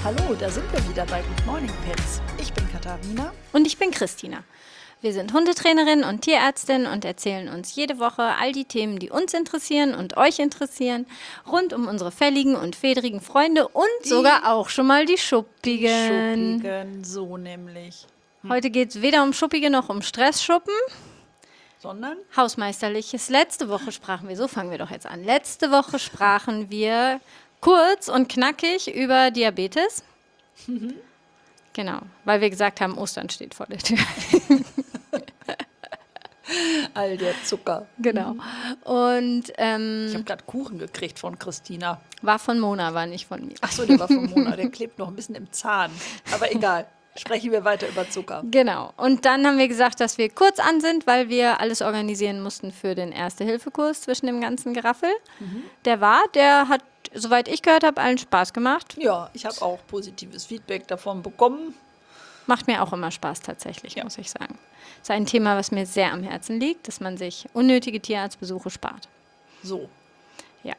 hallo, da sind wir wieder bei Good Morning Pets. Ich bin Katharina. Und ich bin Christina. Wir sind Hundetrainerin und Tierärztin und erzählen uns jede Woche all die Themen, die uns interessieren und euch interessieren, rund um unsere fälligen und fedrigen Freunde und sogar auch schon mal die Schuppigen. Schuppigen, so nämlich. Heute geht es weder um Schuppige noch um Stressschuppen. Sondern? Hausmeisterliches. Letzte Woche sprachen wir, so fangen wir doch jetzt an. Letzte Woche sprachen wir kurz und knackig über Diabetes. Genau, weil wir gesagt haben, Ostern steht vor der Tür. All der Zucker. Genau. Und Ich habe gerade Kuchen gekriegt von Christina. war von Mona, war nicht von mir. Achso, der war von Mona. Der klebt noch ein bisschen im Zahn. Aber egal. Sprechen wir weiter über Zucker. Genau. Und dann haben wir gesagt, dass wir kurz an sind, weil wir alles organisieren mussten für den Erste-Hilfe-Kurs zwischen dem ganzen Geraffel. Der hat, soweit ich gehört habe, allen Spaß gemacht. Ja, ich habe auch positives Feedback davon bekommen. Macht mir auch immer Spaß tatsächlich, Ja. muss ich sagen. Ist ein Thema, was mir sehr am Herzen liegt, dass man sich unnötige Tierarztbesuche spart. So. Ja.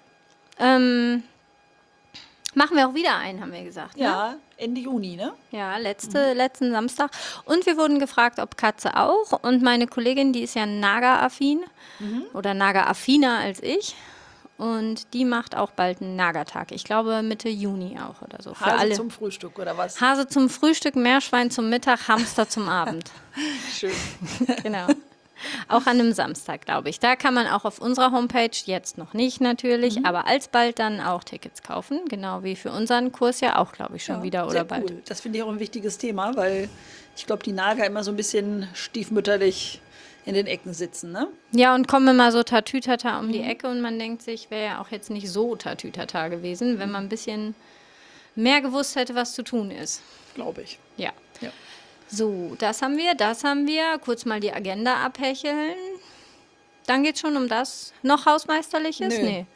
Machen wir auch wieder einen, haben wir gesagt. Ne? Ja, Ende Juni, ne? Ja, letzten Samstag. Und wir wurden gefragt, ob Katze auch. Und meine Kollegin, die ist ja Naga-affin oder Naga-affiner als ich. Und die macht auch bald einen Nagertag. Ich glaube Mitte Juni auch oder so. Für Hase alle. zum Frühstück, oder was? Hase zum Frühstück, Meerschwein zum Mittag, Hamster zum Abend. Schön. Genau. Auch an einem Samstag, glaube ich. Da kann man auch auf unserer Homepage, jetzt noch nicht natürlich, aber alsbald dann auch Tickets kaufen. Genau wie für unseren Kurs ja auch, glaube ich, schon wieder oder sehr bald. Cool. Das finde ich auch ein wichtiges Thema, weil ich glaube, die Nager immer so ein bisschen stiefmütterlich in den Ecken sitzen, ne? Ja, und kommen immer so Tatütata um die Ecke und man denkt sich, wäre ja auch jetzt nicht so Tatütata gewesen, wenn man ein bisschen mehr gewusst hätte, was zu tun ist. Glaube ich. Ja. Ja. So, das haben wir. Kurz mal die Agenda abhecheln. Dann geht es schon um das. Noch Hausmeisterliches? Nö. Nee.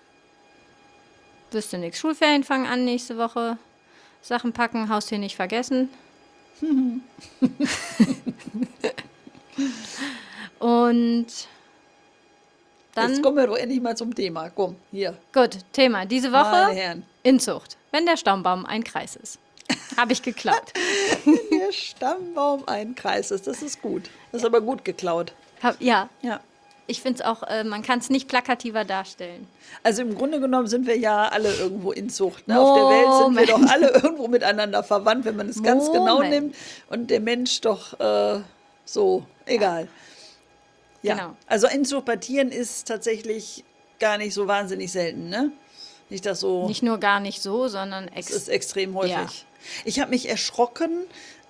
Wüsste nichts. Schulferien fangen an nächste Woche. Sachen packen, Haustier nicht vergessen. Und dann, Jetzt kommen wir doch endlich mal zum Thema. Komm, hier. gut, Thema. Diese Meine Woche Herren. Inzucht. Wenn der Stammbaum ein Kreis ist. Habe ich geklaut. Der Stammbaum ein Kreis ist. Das ist gut. Das ist aber gut geklaut. Ja, Ja. ich finde es auch, man kann es nicht plakativer darstellen. Also im Grunde genommen sind wir ja alle irgendwo in Zucht. Ne? Auf der Welt sind wir doch alle irgendwo miteinander verwandt, wenn man es ganz genau Moment. nimmt. Und der Mensch doch so, egal. Ja. Genau. Also Inzucht bei Tieren ist tatsächlich gar nicht so wahnsinnig selten, ne? Nicht das so. Nicht nur gar nicht so, sondern Es ist extrem häufig. Ja. Ich habe mich erschrocken,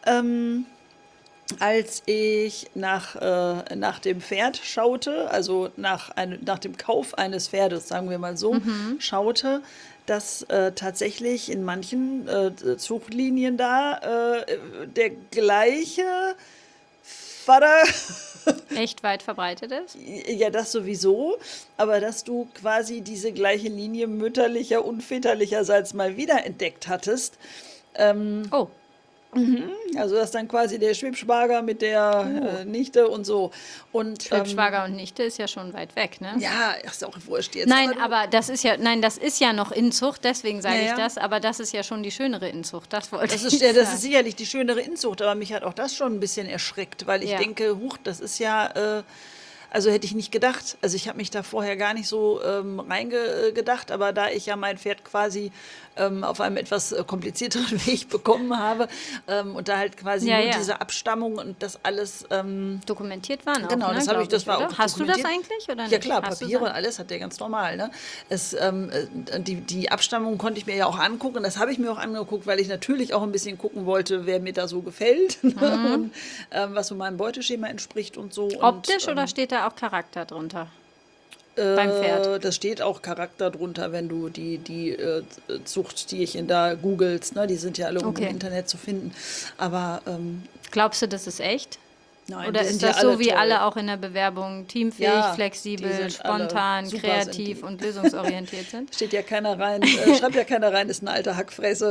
als ich nach dem Pferd schaute, also nach dem Kauf eines Pferdes, sagen wir mal so, schaute, dass tatsächlich in manchen Zuchtlinien da der gleiche Vater echt weit verbreitet ist. ja, das sowieso, aber dass du quasi diese gleiche Linie mütterlicher und väterlicherseits mal wieder entdeckt hattest. Oh, Also dass dann quasi der Schwibschwager mit der Nichte und so. Und Schwibschwager und Nichte ist ja schon weit weg, ne? ja, ist auch wurscht jetzt. Nein, aber das ist ja noch Inzucht, deswegen sage Ja, ich ja. das, aber das ist ja schon die schönere Inzucht, das wollte das ich ist, ja, das sagen. ist sicherlich die schönere Inzucht, aber mich hat auch das schon ein bisschen erschreckt, weil ich Ja. denke, huch, das ist ja, also hätte ich nicht gedacht. Also ich habe mich da vorher gar nicht so reingedacht, aber da ich ja mein Pferd quasi auf einem etwas komplizierteren Weg bekommen habe und da halt quasi Ja, nur ja. diese Abstammung und das alles dokumentiert waren auch, genau, ne, das habe ich, glaub das war oder? auch Hast du das dokumentiert. eigentlich oder nicht? Ja klar, Hast du Papiere so? und alles hat der ganz normal. Ne? Die Abstammung konnte ich mir ja auch angucken. Das habe ich mir auch angeguckt, weil ich natürlich auch ein bisschen gucken wollte, wer mir da so gefällt ne? Und was so meinem Beuteschema entspricht und so. Optisch und, oder steht da auch Charakter drunter? Beim Pferd? Das steht auch Charakter drunter, wenn du die Zuchttierchen da googelst. Ne? Die sind ja alle irgendwo Okay. im Internet zu finden. Aber Glaubst du, das ist echt? nein, Oder die ist sind das ja so wie toll. alle auch in der Bewerbung teamfähig, Ja, die flexibel, sind alle spontan, super, kreativ sind die. und lösungsorientiert sind? Steht ja keiner rein, schreibt ja keiner rein, ist eine alte Hackfresse.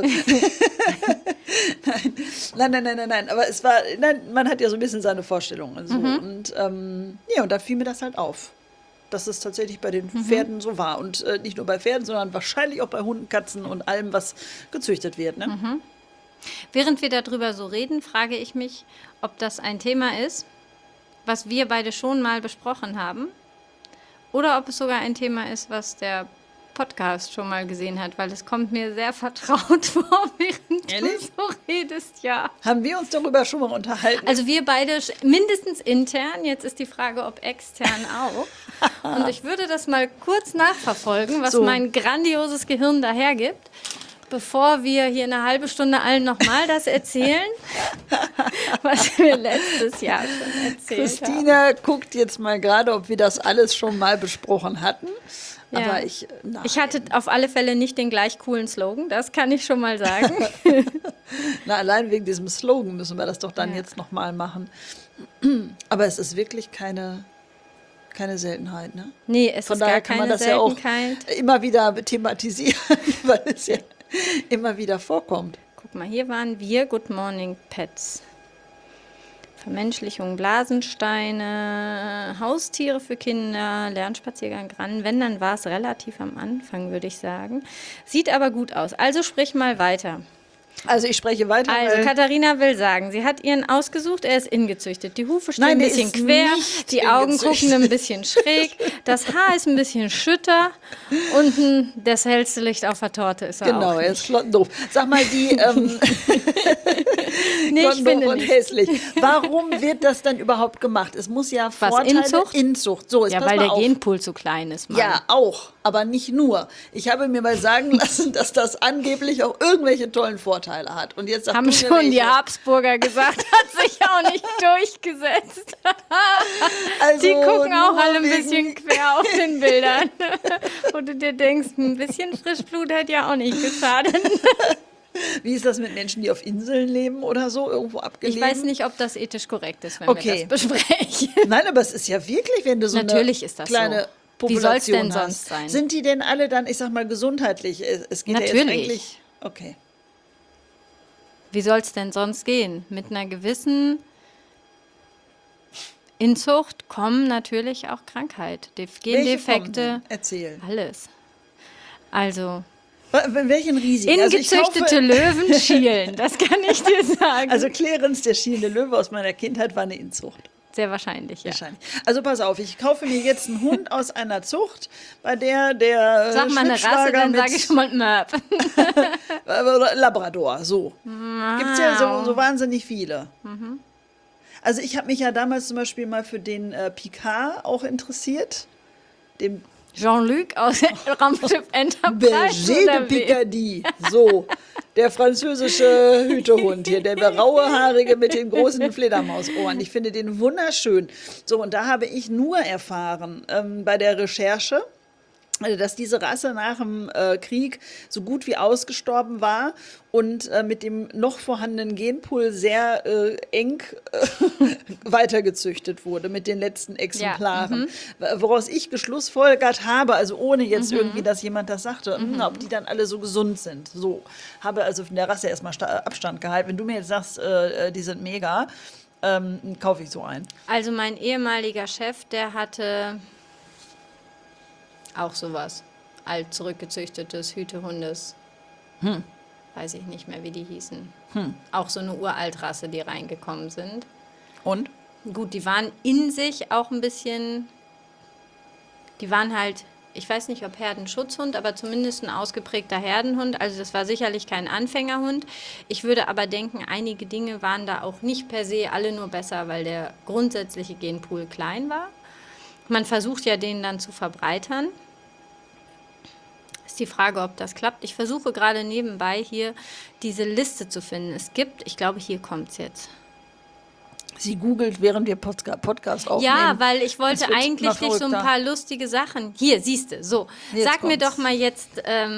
Nein. Aber es war, man hat ja so ein bisschen seine Vorstellungen. So. Und ja, und da fiel mir das halt auf. dass es tatsächlich bei den Pferden so war. Und nicht nur bei Pferden, sondern wahrscheinlich auch bei Hunden, Katzen und allem, was gezüchtet wird. Ne? Während wir darüber so reden, frage ich mich, ob das ein Thema ist, was wir beide schon mal besprochen haben, oder ob es sogar ein Thema ist, was der Podcast schon mal gesehen hat, weil es kommt mir sehr vertraut vor, während Ehrlich? du so redest, ja. Haben wir uns darüber schon mal unterhalten? Also wir beide mindestens intern, jetzt ist die Frage, ob extern auch. Und ich würde das mal kurz nachverfolgen, was So. mein grandioses Gehirn dahergibt, bevor wir hier eine halbe Stunde allen nochmal das erzählen, was wir letztes Jahr schon erzählt haben. Christina guckt jetzt mal gerade, ob wir das alles schon mal besprochen hatten. Ja. Aber Ich hatte auf alle Fälle nicht den gleich coolen Slogan, das kann ich schon mal sagen. allein wegen diesem Slogan müssen wir das doch dann jetzt nochmal machen. Aber es ist wirklich keine Seltenheit, ne? Nee, es Von ist daher gar kann man keine das ja auch Seltenheit. immer wieder thematisieren, weil es ja immer wieder vorkommt. Guck mal, hier waren wir, Good Morning Pets. Vermenschlichung, Blasensteine, Haustiere für Kinder, Lernspaziergang ran. Wenn, dann war es relativ am Anfang, würde ich sagen. Sieht aber gut aus. Also sprich mal weiter. Also ich spreche weiter. Also weil- Katharina will sagen, sie hat ihren ausgesucht, er ist ingezüchtet. Die Hufe stehen Nein, ein der bisschen ist quer, nicht die Augen ingezüchtet. gucken ein bisschen schräg, das Haar ist ein bisschen schütter und das hellste Licht auf der Torte ist er Genau, auch er nicht. ist flottendoof. Sag mal, die Nee, ich flottendoof finde und nicht. hässlich. Warum wird das dann überhaupt gemacht? Es muss ja Vorteile... Inzucht? Inzucht. So, jetzt Ja, pass weil mal der auf. Genpool zu klein ist, Mann. Ja, auch, aber nicht nur. Ich habe mir mal sagen lassen, dass das angeblich auch irgendwelche tollen Vorteile hat. Und jetzt sagt Haben du mir schon die welche. Habsburger gesagt, hat sich auch nicht durchgesetzt. Also Die gucken auch nur alle ein wegen- bisschen quer auf den Bildern. Wo du dir denkst, ein bisschen Frischblut hätte ja auch nicht geschadet. Wie ist das mit Menschen, die auf Inseln leben oder so, irgendwo abgelegen? Ich weiß nicht, ob das ethisch korrekt ist, wenn Okay. wir das besprechen. Nein, aber es ist ja wirklich, wenn du so Natürlich eine ist das kleine so. Population Wie soll's denn hast. sonst sein? Sind die denn alle dann, ich sag mal, gesundheitlich? Es geht ja jetzt Natürlich. eigentlich... Okay. Wie soll es denn sonst gehen? Mit einer gewissen Inzucht kommen natürlich auch Krankheit, Welche kommen Gendefekte, denn? Erzähl. alles. Also, Welchen Risiken? Also ich ingezüchtete kaufe- Löwen schielen, das kann ich dir sagen. Also Clarence, der schielende Löwe aus meiner Kindheit, war eine Inzucht. Sehr wahrscheinlich, ja. Wahrscheinlich. Also pass auf, ich kaufe mir jetzt einen Hund aus einer Zucht, bei der Sag mal eine Rasse, Schwibschwager dann mit sage ich schon mal Möp. Labrador, so. Gibt es ja so wahnsinnig viele. Also ich habe mich ja damals zum Beispiel mal für den Picard auch interessiert. Dem Jean-Luc aus Raumschiff Enterprise. Berger oder de wie? Picardie. So, der französische Hütehund hier, der rauehaarige mit den großen Fledermausohren. Ich finde den wunderschön. So, und da habe ich nur erfahren bei der Recherche, dass diese Rasse nach dem Krieg so gut wie ausgestorben war und mit dem noch vorhandenen Genpool sehr eng weitergezüchtet wurde mit den letzten Exemplaren. Woraus ich geschlussfolgert habe, also ohne jetzt irgendwie, dass jemand das sagte, ob die dann alle so gesund sind. So, habe also von der Rasse erstmal Abstand gehalten. Wenn du mir jetzt sagst, die sind mega, kaufe ich so ein. Also mein ehemaliger Chef, der hatte auch sowas. Alt zurückgezüchtetes Hütehundes. Weiß ich nicht mehr, wie die hießen. Auch so eine Uraltrasse, die reingekommen sind. Und? Gut, die waren in sich auch ein bisschen, die waren halt, ich weiß nicht, ob Herdenschutzhund, aber zumindest ein ausgeprägter Herdenhund. Also das war sicherlich kein Anfängerhund. Ich würde aber denken, einige Dinge waren da auch nicht per se alle nur besser, weil der grundsätzliche Genpool klein war. Man versucht ja, den dann zu verbreitern. Ist die Frage, ob das klappt. Ich versuche gerade nebenbei hier diese Liste zu finden. Es gibt, ich glaube, hier kommt es jetzt. Sie googelt, während wir Podcast aufnehmen. Ja, weil ich wollte Es wird eigentlich immer nicht so ein verrückter. paar lustige Sachen. Hier, siehst du, so. Jetzt Sag mir kommt's. doch mal jetzt,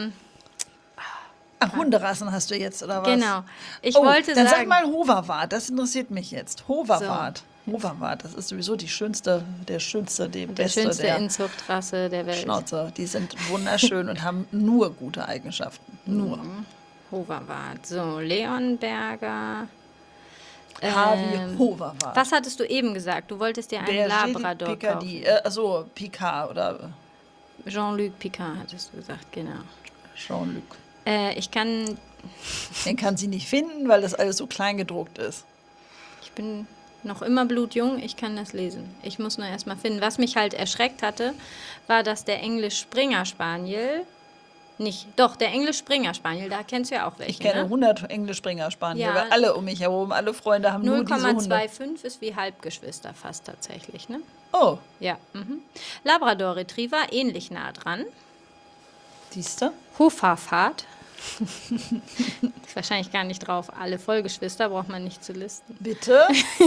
Ach, Hunderassen hast du jetzt, oder was? genau. Ich Oh, wollte dann sag sagen, mal Hoverwart, das interessiert mich jetzt. Hoverwart. Hoverwart, das ist sowieso die schönste, die der beste schönste der Inzuchtrasse der Welt. Schnauzer. Die sind wunderschön und haben nur gute Eigenschaften. Nur. Hoverwart. So, Leonberger. H wie Hoverwart. Was hattest du eben gesagt? Du wolltest dir einen Berger de Labrador Picardie. kaufen. Also Picard oder Jean-Luc Picard hattest du gesagt, genau. Jean-Luc. Ich kann, Den kann sie nicht finden, weil das alles so klein gedruckt ist. ich bin noch immer blutjung, ich kann das lesen. Ich muss nur erstmal finden. Was mich halt erschreckt hatte, war, dass der English Springer Spaniel der English Springer Spaniel, da kennst du ja auch welche, Ich kenne ne? 100 English Springer Spaniel, Ja. weil alle um mich herum, alle Freunde haben nur diese Hunde. 0,25 ist wie Halbgeschwister fast tatsächlich, ne? Oh, Ja. Mhm. Labrador Retriever, ähnlich nah dran. siehst du? Hoverwart. Ist wahrscheinlich gar nicht drauf. Alle Vollgeschwister braucht man nicht zu listen. Bitte?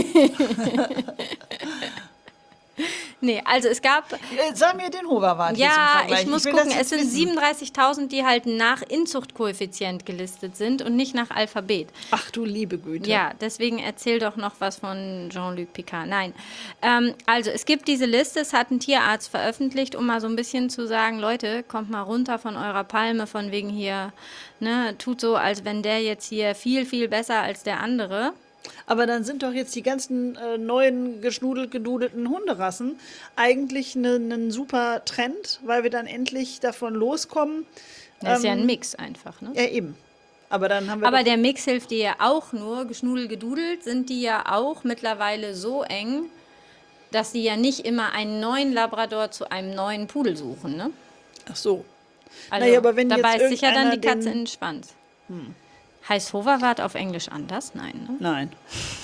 Nee, also es gab, Sag mir den Hoverwart jetzt im ja, Vergleich. ich muss will das gucken, es jetzt sind wissen. 37.000, die halt nach Inzuchtkoeffizient gelistet sind und nicht nach Alphabet. Ach du liebe Güte. Ja, deswegen erzähl doch noch was von Jean-Luc Picard. Nein, also es gibt diese Liste, es hat ein Tierarzt veröffentlicht, um mal so ein bisschen zu sagen, Leute, kommt mal runter von eurer Palme, von wegen hier, ne, tut so, als wenn der jetzt hier viel, viel besser als der andere. Aber dann sind doch jetzt die ganzen neuen gedudelten Hunderassen eigentlich ein super Trend, weil wir dann endlich davon loskommen. Das ist ja ein Mix einfach, ne? Ja, eben. Aber dann haben wir Aber doch, der Mix hilft dir ja auch nur, geschnudelt sind die ja auch mittlerweile so eng, dass sie ja nicht immer einen neuen Labrador zu einem neuen Pudel suchen, ne? ach so. Also Naja, aber wenn da jetzt beißt sich ja dann die irgendeiner Katze in den Schwanz. Heißt Hoverwart auf Englisch anders? Nein, ne? Nein.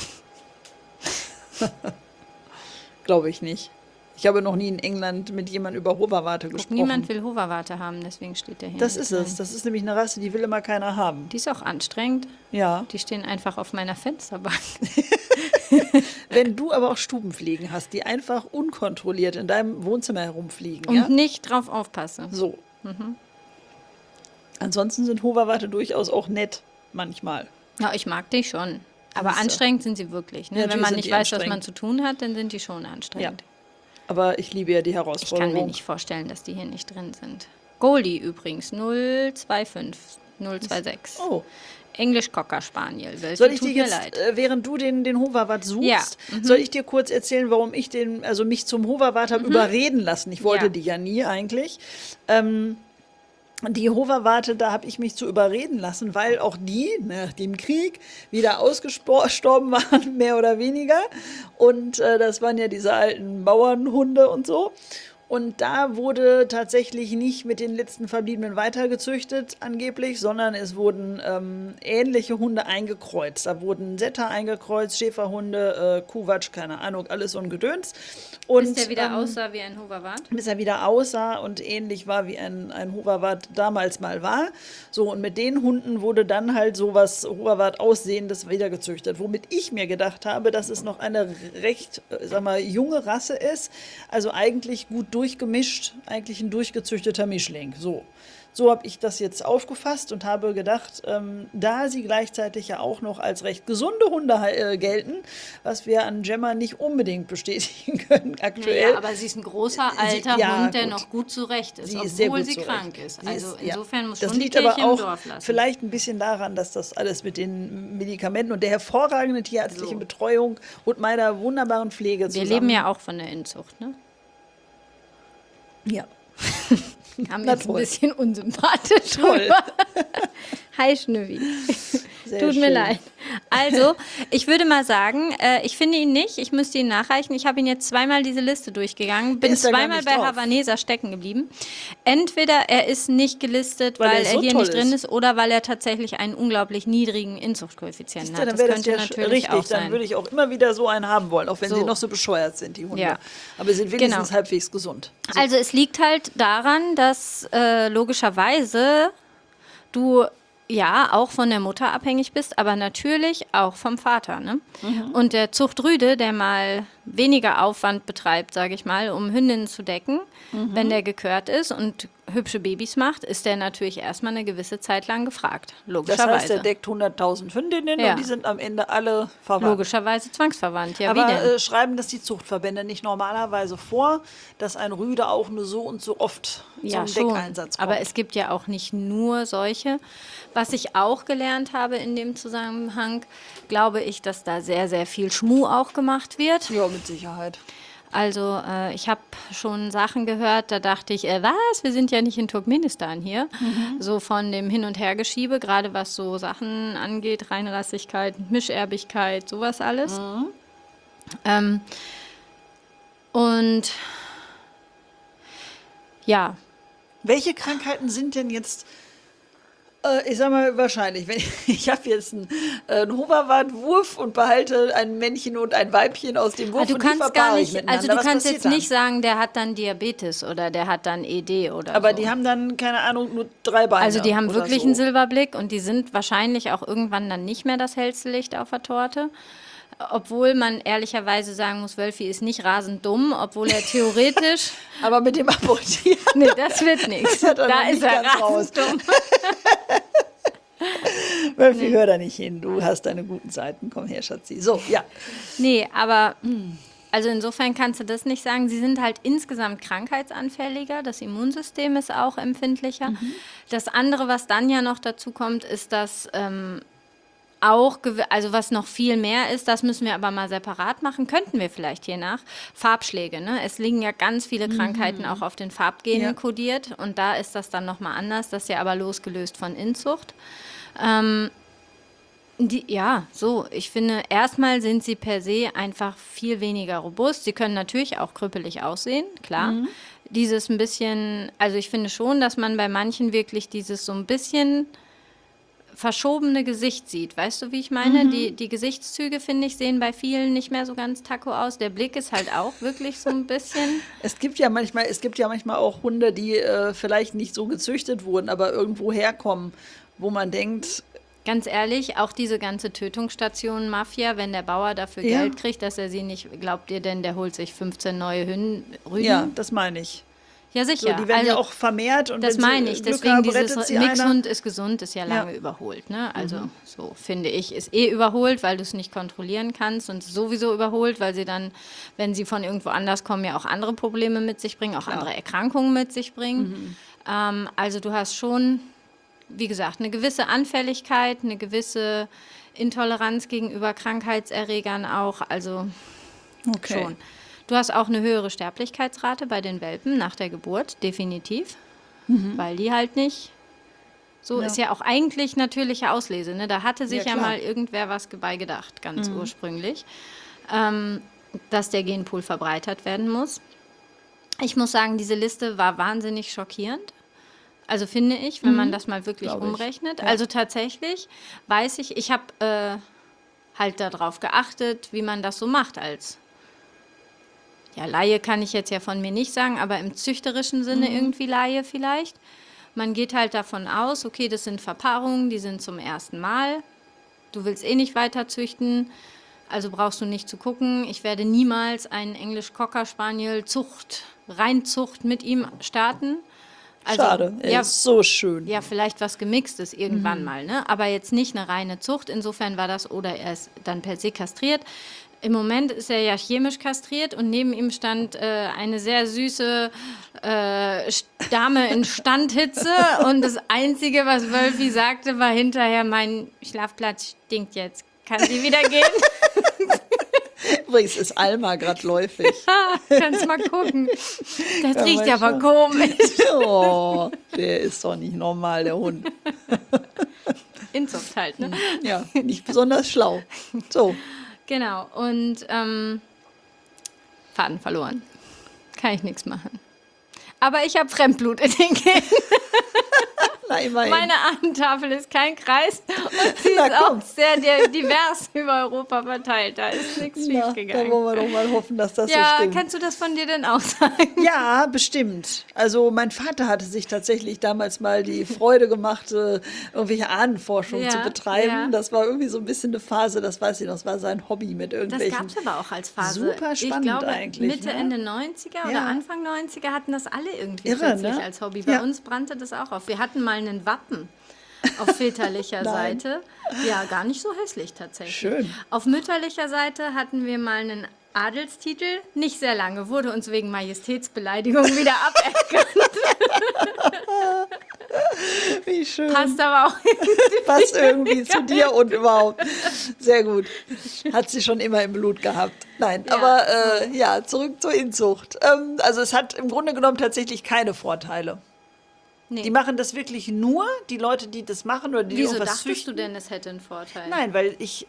Glaube ich nicht. Ich habe noch nie in England mit jemandem über Hoverwarte gesprochen. Niemand will Hoverwarte haben, deswegen steht der hier. Das nicht ist drin. es. Das ist nämlich eine Rasse, die will immer keiner haben. Die ist auch anstrengend. Ja. Die stehen einfach auf meiner Fensterbank. Wenn du aber auch Stubenfliegen hast, die einfach unkontrolliert in deinem Wohnzimmer herumfliegen, Und ja? nicht drauf aufpasse. So. Ansonsten sind Hoverwarte durchaus auch nett, manchmal. Ja, ich mag die schon. Aber Siehste. anstrengend sind sie wirklich. Ne? Ja, Wenn natürlich man sind nicht die weiß, was man anstrengend. zu tun hat, dann sind die schon Ja. anstrengend. Aber ich liebe ja die Ich kann Herausforderung. mir nicht vorstellen, dass die hier nicht drin sind. Goldie übrigens, 025, 026. Oh. Englisch Cocker Spaniel. Welche Soll ich tut dir mir jetzt, leid. während du den Hoverwart suchst, Ja, soll ich dir kurz erzählen, warum ich mich zum Hoverwart habe überreden lassen? Ich wollte Ja. die ja nie eigentlich. Die Hoverwarte, da habe ich mich zu überreden lassen, weil auch die nach dem Krieg wieder ausgestorben waren, mehr oder weniger. Und das waren ja diese alten Bauernhunde und so. Und da wurde tatsächlich nicht mit den letzten Verbliebenen weitergezüchtet, angeblich, sondern es wurden ähnliche Hunde eingekreuzt. Da wurden Setter eingekreuzt, Schäferhunde, Kuwatsch, keine Ahnung, alles so ein Gedöns. Und, Bis der wieder aussah wie ein Hoverwart? bis er wieder aussah und ähnlich war, wie ein Hoverwart damals mal war. So, und mit den Hunden wurde dann halt sowas Hoverwart-Aussehendes wieder gezüchtet. Womit ich mir gedacht habe, dass es noch eine recht, sag mal, junge Rasse ist. Also eigentlich gut durchgemischt, eigentlich ein durchgezüchteter Mischling. So habe ich das jetzt aufgefasst und habe gedacht, da sie gleichzeitig ja auch noch als recht gesunde Hunde gelten, was wir an Gemma nicht unbedingt bestätigen können aktuell. Naja, aber sie ist ein großer, alter ja, Hund, der gut. noch gut zurecht ist, Sie ist sehr obwohl gut sie zurecht. krank ist. Sie Also ist- ja. insofern muss Das schon die liegt aber Kirche im auch Dorf lassen. vielleicht ein bisschen daran, dass das alles mit den Medikamenten und der hervorragenden tierärztlichen So. Betreuung und meiner wunderbaren Pflege Wir zusammen. leben ja auch von der Inzucht, ne? Ja, Kam Na jetzt ein toll. bisschen unsympathisch Toll. rüber. Hi Schnüffi. sehr Tut mir schön. leid. Also, ich würde mal sagen, ich finde ihn nicht. Ich müsste ihn nachreichen. Ich habe ihn jetzt zweimal diese Liste durchgegangen. Bin ist da gar zweimal nicht bei drauf. Havaneser stecken geblieben. Entweder er ist nicht gelistet, Weil weil er er so hier toll nicht drin ist. ist, oder weil er tatsächlich einen unglaublich niedrigen Inzuchtkoeffizienten Ja, hat. dann Das wäre das könnte ja natürlich auch richtig. Dann sein. würde ich auch immer wieder so einen haben wollen, auch wenn So. sie noch so bescheuert sind, die Hunde. Ja. Aber sie sind wenigstens Genau. halbwegs gesund. Also es liegt halt daran, dass logischerweise du ja auch von der Mutter abhängig bist, aber natürlich auch vom Vater. Ne? Und der Zuchtrüde, der mal weniger Aufwand betreibt, sage ich mal, um Hündinnen zu decken, wenn der gekürt ist und hübsche Babys macht, ist der natürlich erstmal eine gewisse Zeit lang gefragt, Das logischerweise. heißt, er deckt 100.000 Hündinnen Ja. und die sind am Ende alle verwandt. Logischerweise zwangsverwandt, ja, wie Aber denn? schreiben das die Zuchtverbände nicht normalerweise vor, dass ein Rüde auch nur so und so oft Ja, zum schon. Deckeinsatz kommt? Aber es gibt ja auch nicht nur solche. Was ich auch gelernt habe in dem Zusammenhang, glaube ich, dass da sehr, sehr viel Schmuh auch gemacht wird. Ja, mit Sicherheit. Also ich habe schon Sachen gehört, da dachte ich, was, wir sind ja nicht in Turkmenistan hier. So von dem Hin- und Hergeschiebe, gerade was so Sachen angeht, Reinrassigkeit, Mischerbigkeit, sowas alles. Und ja, Welche Krankheiten sind denn jetzt, ich sag mal, wahrscheinlich, wenn ich habe jetzt einen Hoverwart-Wurf und behalte ein Männchen und ein Weibchen aus dem Wurf du und die kannst gar verpaare ich nicht, miteinander. also du Was kannst passiert jetzt dann? nicht sagen, der hat dann Diabetes oder der hat dann ED oder Aber so. die haben dann, keine Ahnung, nur 3 Beine. Also die haben oder wirklich so. einen Silberblick und die sind wahrscheinlich auch irgendwann dann nicht mehr das hellste Licht auf der Torte. Obwohl man ehrlicherweise sagen muss, Wölfi ist nicht rasend dumm, obwohl er theoretisch... Aber mit dem Apportieren, Nee, das wird nichts. hat er Da noch nicht ist er ganz raus. rasend dumm. Wölfi, hör da nicht hin. Du hast deine guten Seiten. Komm her, Schatzi. So, ja. Nee, aber also insofern kannst du das nicht sagen. Sie sind halt insgesamt krankheitsanfälliger. Das Immunsystem ist auch empfindlicher. Das andere, was dann ja noch dazu kommt, ist, dass also was noch viel mehr ist, das müssen wir aber mal separat machen, könnten wir vielleicht hier nach, Farbschläge. Ne? Es liegen ja ganz viele Krankheiten auch auf den Farbgenen Ja. kodiert und da ist das dann nochmal anders. Das ist ja aber losgelöst von Inzucht. Ich finde, erstmal sind sie per se einfach viel weniger robust. Sie können natürlich auch krüppelig aussehen, klar. Dieses ein bisschen, also ich finde schon, dass man bei manchen wirklich dieses so ein bisschen verschobene Gesicht sieht. Weißt du, wie ich meine? Die Gesichtszüge, finde ich, sehen bei vielen nicht mehr so ganz taco aus. Der Blick ist halt auch wirklich so ein bisschen... Es gibt ja manchmal auch Hunde, die vielleicht nicht so gezüchtet wurden, aber irgendwo herkommen, wo man denkt, Ganz ehrlich, auch diese ganze Tötungsstation-Mafia, wenn der Bauer dafür Ja. Geld kriegt, dass er sie nicht... Glaubt ihr denn, der holt sich 15 neue Rüden? ja, das meine ich. Ja, So, sicher. die werden ja auch vermehrt und Das wenn sie meine ich. Glück Deswegen haben, dieses rettet sie einer. Mixhund ist gesund, ist ja lange Ja. überholt. Ne? Also so finde ich, ist überholt, weil du es nicht kontrollieren kannst und sowieso überholt, weil sie dann, wenn sie von irgendwo anders kommen, ja auch andere Probleme mit sich bringen, auch andere Erkrankungen mit sich bringen. Also du hast schon, wie gesagt, eine gewisse Anfälligkeit, eine gewisse Intoleranz gegenüber Krankheitserregern auch, also Okay. schon. Du hast auch eine höhere Sterblichkeitsrate bei den Welpen nach der Geburt, definitiv, weil die halt nicht, so Ja. ist ja auch eigentlich natürliche Auslese, ne? Da hatte sich Ja, ja klar. mal irgendwer was bei gedacht, ganz ursprünglich, dass der Genpool verbreitert werden muss. Ich muss sagen, diese Liste war wahnsinnig schockierend. Also finde ich, wenn man das mal wirklich Glaube ich. umrechnet. Ja. Also tatsächlich weiß ich habe halt darauf geachtet, wie man das so macht als Laie kann ich jetzt ja von mir nicht sagen, aber im züchterischen Sinne irgendwie Laie vielleicht. Man geht halt davon aus, okay, das sind Verpaarungen, die sind zum ersten Mal. Du willst eh nicht weiter züchten, also brauchst du nicht zu gucken. Ich werde niemals einen English Cocker Spaniel Reinzucht mit ihm starten. Also, Schade, er ja, ist so schön. ja, vielleicht was Gemixtes irgendwann mal, ne? Aber jetzt nicht eine reine Zucht. Insofern war das, oder er ist dann per se kastriert. Im Moment ist er ja chemisch kastriert und neben ihm stand eine sehr süße Dame in Standhitze und das Einzige, was Wölfi sagte, war hinterher, mein Schlafplatz stinkt jetzt. Kann sie wieder gehen? Übrigens ist Alma gerade läufig. Kannst mal gucken. Das Ja, riecht mal aber schauen. komisch. Oh, der ist doch nicht normal, der Hund. Inzucht halt, ne? Ja, nicht besonders schlau. So, Genau, und Faden verloren. Kann ich nichts machen. Aber ich habe Fremdblut in den Genen. Na, immerhin. Meine Ahnentafel ist kein Kreis und sie Na, ist auch komm. sehr divers über Europa verteilt. Da ist nichts Na, schief da gegangen. wollen wir doch mal hoffen, dass das so Ja, stimmt. kannst du das von dir denn auch sagen? Ja, bestimmt. Also mein Vater hatte sich tatsächlich damals mal die Freude gemacht, irgendwelche Ahnenforschung Ja, zu betreiben. ja. Das war irgendwie so ein bisschen eine Phase, das weiß ich noch, das war sein Hobby mit Das irgendwelchen. gab es aber auch als Phase. Super spannend ich glaube, eigentlich, Mitte, ne? Ende 90er oder Ja. Anfang 90er hatten das alle irgendwie Irre, plötzlich ne? als Hobby. Bei Ja. uns brannte das auch auf. Wir hatten mal einen Wappen auf väterlicher Nein. Seite. Ja, gar nicht so hässlich tatsächlich. Schön. Auf mütterlicher Seite hatten wir mal einen Adelstitel. Nicht sehr lange, wurde uns wegen Majestätsbeleidigung wieder aberkannt. Wie schön. Passt aber auch. Passt irgendwie zu dir und überhaupt. Sehr gut. Hat sie schon immer im Blut gehabt. Nein, Ja. aber ja, zurück zur Inzucht. Also es hat im Grunde genommen tatsächlich keine Vorteile. Nee. Die machen das wirklich nur, die Leute, die das machen oder die Wieso irgendwas dachtest züchten. du denn, es hätte einen Vorteil? Nein, weil ich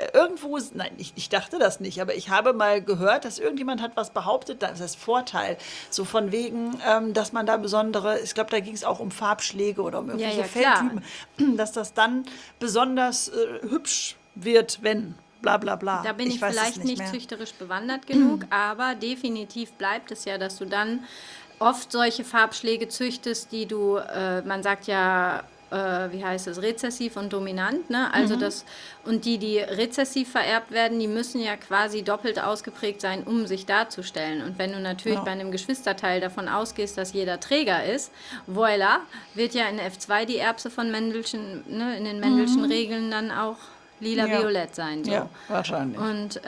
ich dachte das nicht, aber ich habe mal gehört, dass irgendjemand hat was behauptet, das ist Vorteil. So von wegen, dass man da besondere, ich glaube, da ging es auch um Farbschläge oder um irgendwelche Ja, klar. Feldtypen, dass das dann besonders hübsch wird, wenn bla bla bla. Da bin ich weiß es vielleicht nicht mehr. züchterisch bewandert genug, aber definitiv bleibt es ja, dass du dann oft solche Farbschläge züchtest, die du, man sagt ja, wie heißt es, rezessiv und dominant, ne? Also und die rezessiv vererbt werden, die müssen ja quasi doppelt ausgeprägt sein, um sich darzustellen. Und wenn du natürlich Ja. bei einem Geschwisterteil davon ausgehst, dass jeder Träger ist, voilà, wird ja in F2 die Erbse von Mendelschen, ne, in den Mendelschen Regeln dann auch lila-violett sein. So. Ja, wahrscheinlich. Und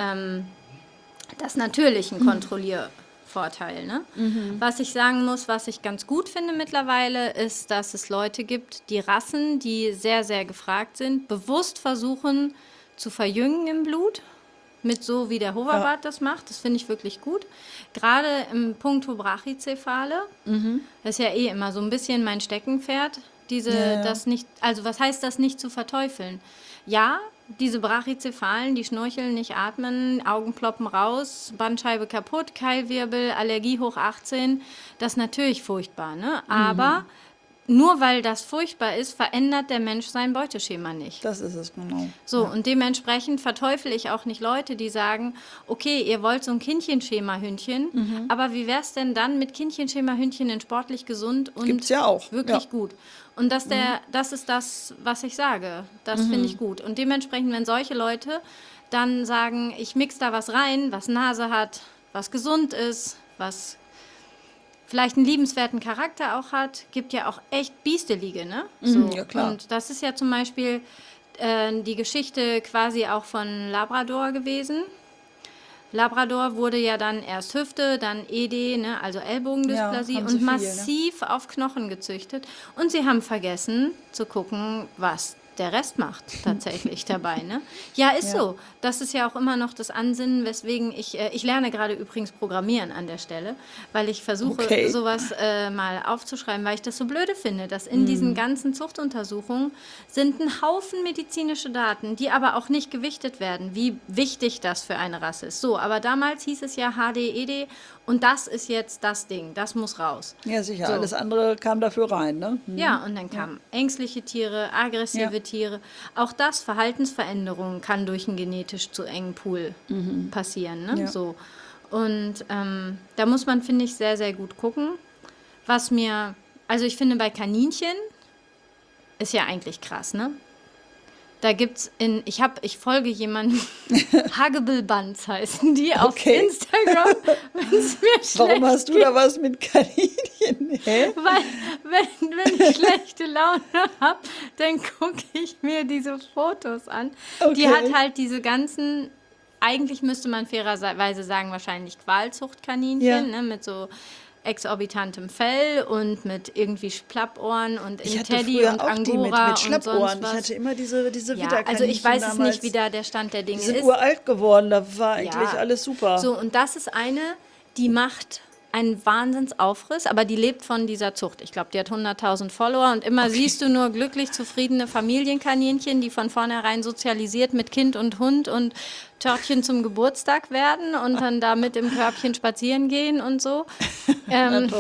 das ist natürlich ein Kontrolliervorteil. Ne? Was ich sagen muss, was ich ganz gut finde mittlerweile, ist, dass es Leute gibt, die Rassen, die sehr, sehr gefragt sind, bewusst versuchen zu verjüngen im Blut. Mit so wie der Hoverwart das macht. Das finde ich wirklich gut. Gerade im Punkto Brachycephale. Das ist ja eh immer so ein bisschen mein Steckenpferd. Das nicht, also was heißt das nicht zu verteufeln? Ja, diese Brachycephalen, die schnorcheln, nicht atmen, Augen ploppen raus, Bandscheibe kaputt, Keilwirbel, Allergie hoch 18. Das ist natürlich furchtbar, ne? Aber nur weil das furchtbar ist, verändert der Mensch sein Beuteschema nicht. Das ist es, genau. So, und dementsprechend verteufel ich auch nicht Leute, die sagen, okay, ihr wollt so ein Kindchenschema-Hündchen, aber wie wär's denn dann mit Kindchenschema-Hündchen in sportlich gesund und Gibt's ja auch. wirklich Ja. gut? Und das ist das, was ich sage. Das finde ich gut. Und dementsprechend, wenn solche Leute dann sagen, ich mix da was rein, was Nase hat, was gesund ist, was vielleicht einen liebenswerten Charakter auch hat, gibt ja auch echt Biestelige, ne? So. ja, klar. Und das ist ja zum Beispiel die Geschichte quasi auch von Labrador gewesen. Labrador wurde ja dann erst Hüfte, dann ED, ne, also Ellbogendysplasie Ja, haben sie und viel, ne? massiv auf Knochen gezüchtet. Und sie haben vergessen zu gucken, was der Rest macht tatsächlich dabei. Ne? Ja, ist so. Das ist ja auch immer noch das Ansinnen, weswegen ich lerne gerade übrigens Programmieren an der Stelle, weil ich versuche, sowas mal aufzuschreiben, weil ich das so blöde finde, dass in diesen ganzen Zuchtuntersuchungen sind ein Haufen medizinische Daten, die aber auch nicht gewichtet werden, wie wichtig das für eine Rasse ist. So, aber damals hieß es ja HD, ED und das ist jetzt das Ding, das muss raus. Ja, sicher. So. Alles andere kam dafür rein, ne? Ja, und dann kamen ängstliche Tiere, aggressive Tiere. Auch das, Verhaltensveränderungen, kann durch einen genetisch zu engen Pool passieren. Ne? Ja. So. Und da muss man, finde ich, sehr, sehr gut gucken. Also ich finde bei Kaninchen ist ja eigentlich krass, ne? Da gibt's ich folge jemanden, Huggable Buns heißen die auf Instagram, wenn's mir Warum hast du da was mit Kaninchen? Hä? Weil, wenn ich schlechte Laune habe, dann gucke ich mir diese Fotos an. Die hat halt diese ganzen, eigentlich müsste man fairerweise sagen, wahrscheinlich Qualzuchtkaninchen, ne, mit so exorbitantem Fell und mit irgendwie Plappohren und Ich in hatte Teddy früher und auch die Angora mit Schlappohren. und sonst Ich was. hatte immer diese Ja, Widderkaninchen also ich weiß es damals. nicht, wie da der Stand der Dinge Die sind ist. uralt geworden, da war eigentlich alles super. So, und das ist eine, die macht einen Wahnsinnsaufriss, aber die lebt von dieser Zucht. Ich glaube, die hat 100.000 Follower und immer siehst du nur glücklich zufriedene Familienkaninchen, die von vornherein sozialisiert mit Kind und Hund und Törtchen zum Geburtstag werden und dann da mit im Körbchen spazieren gehen und so. Na toll.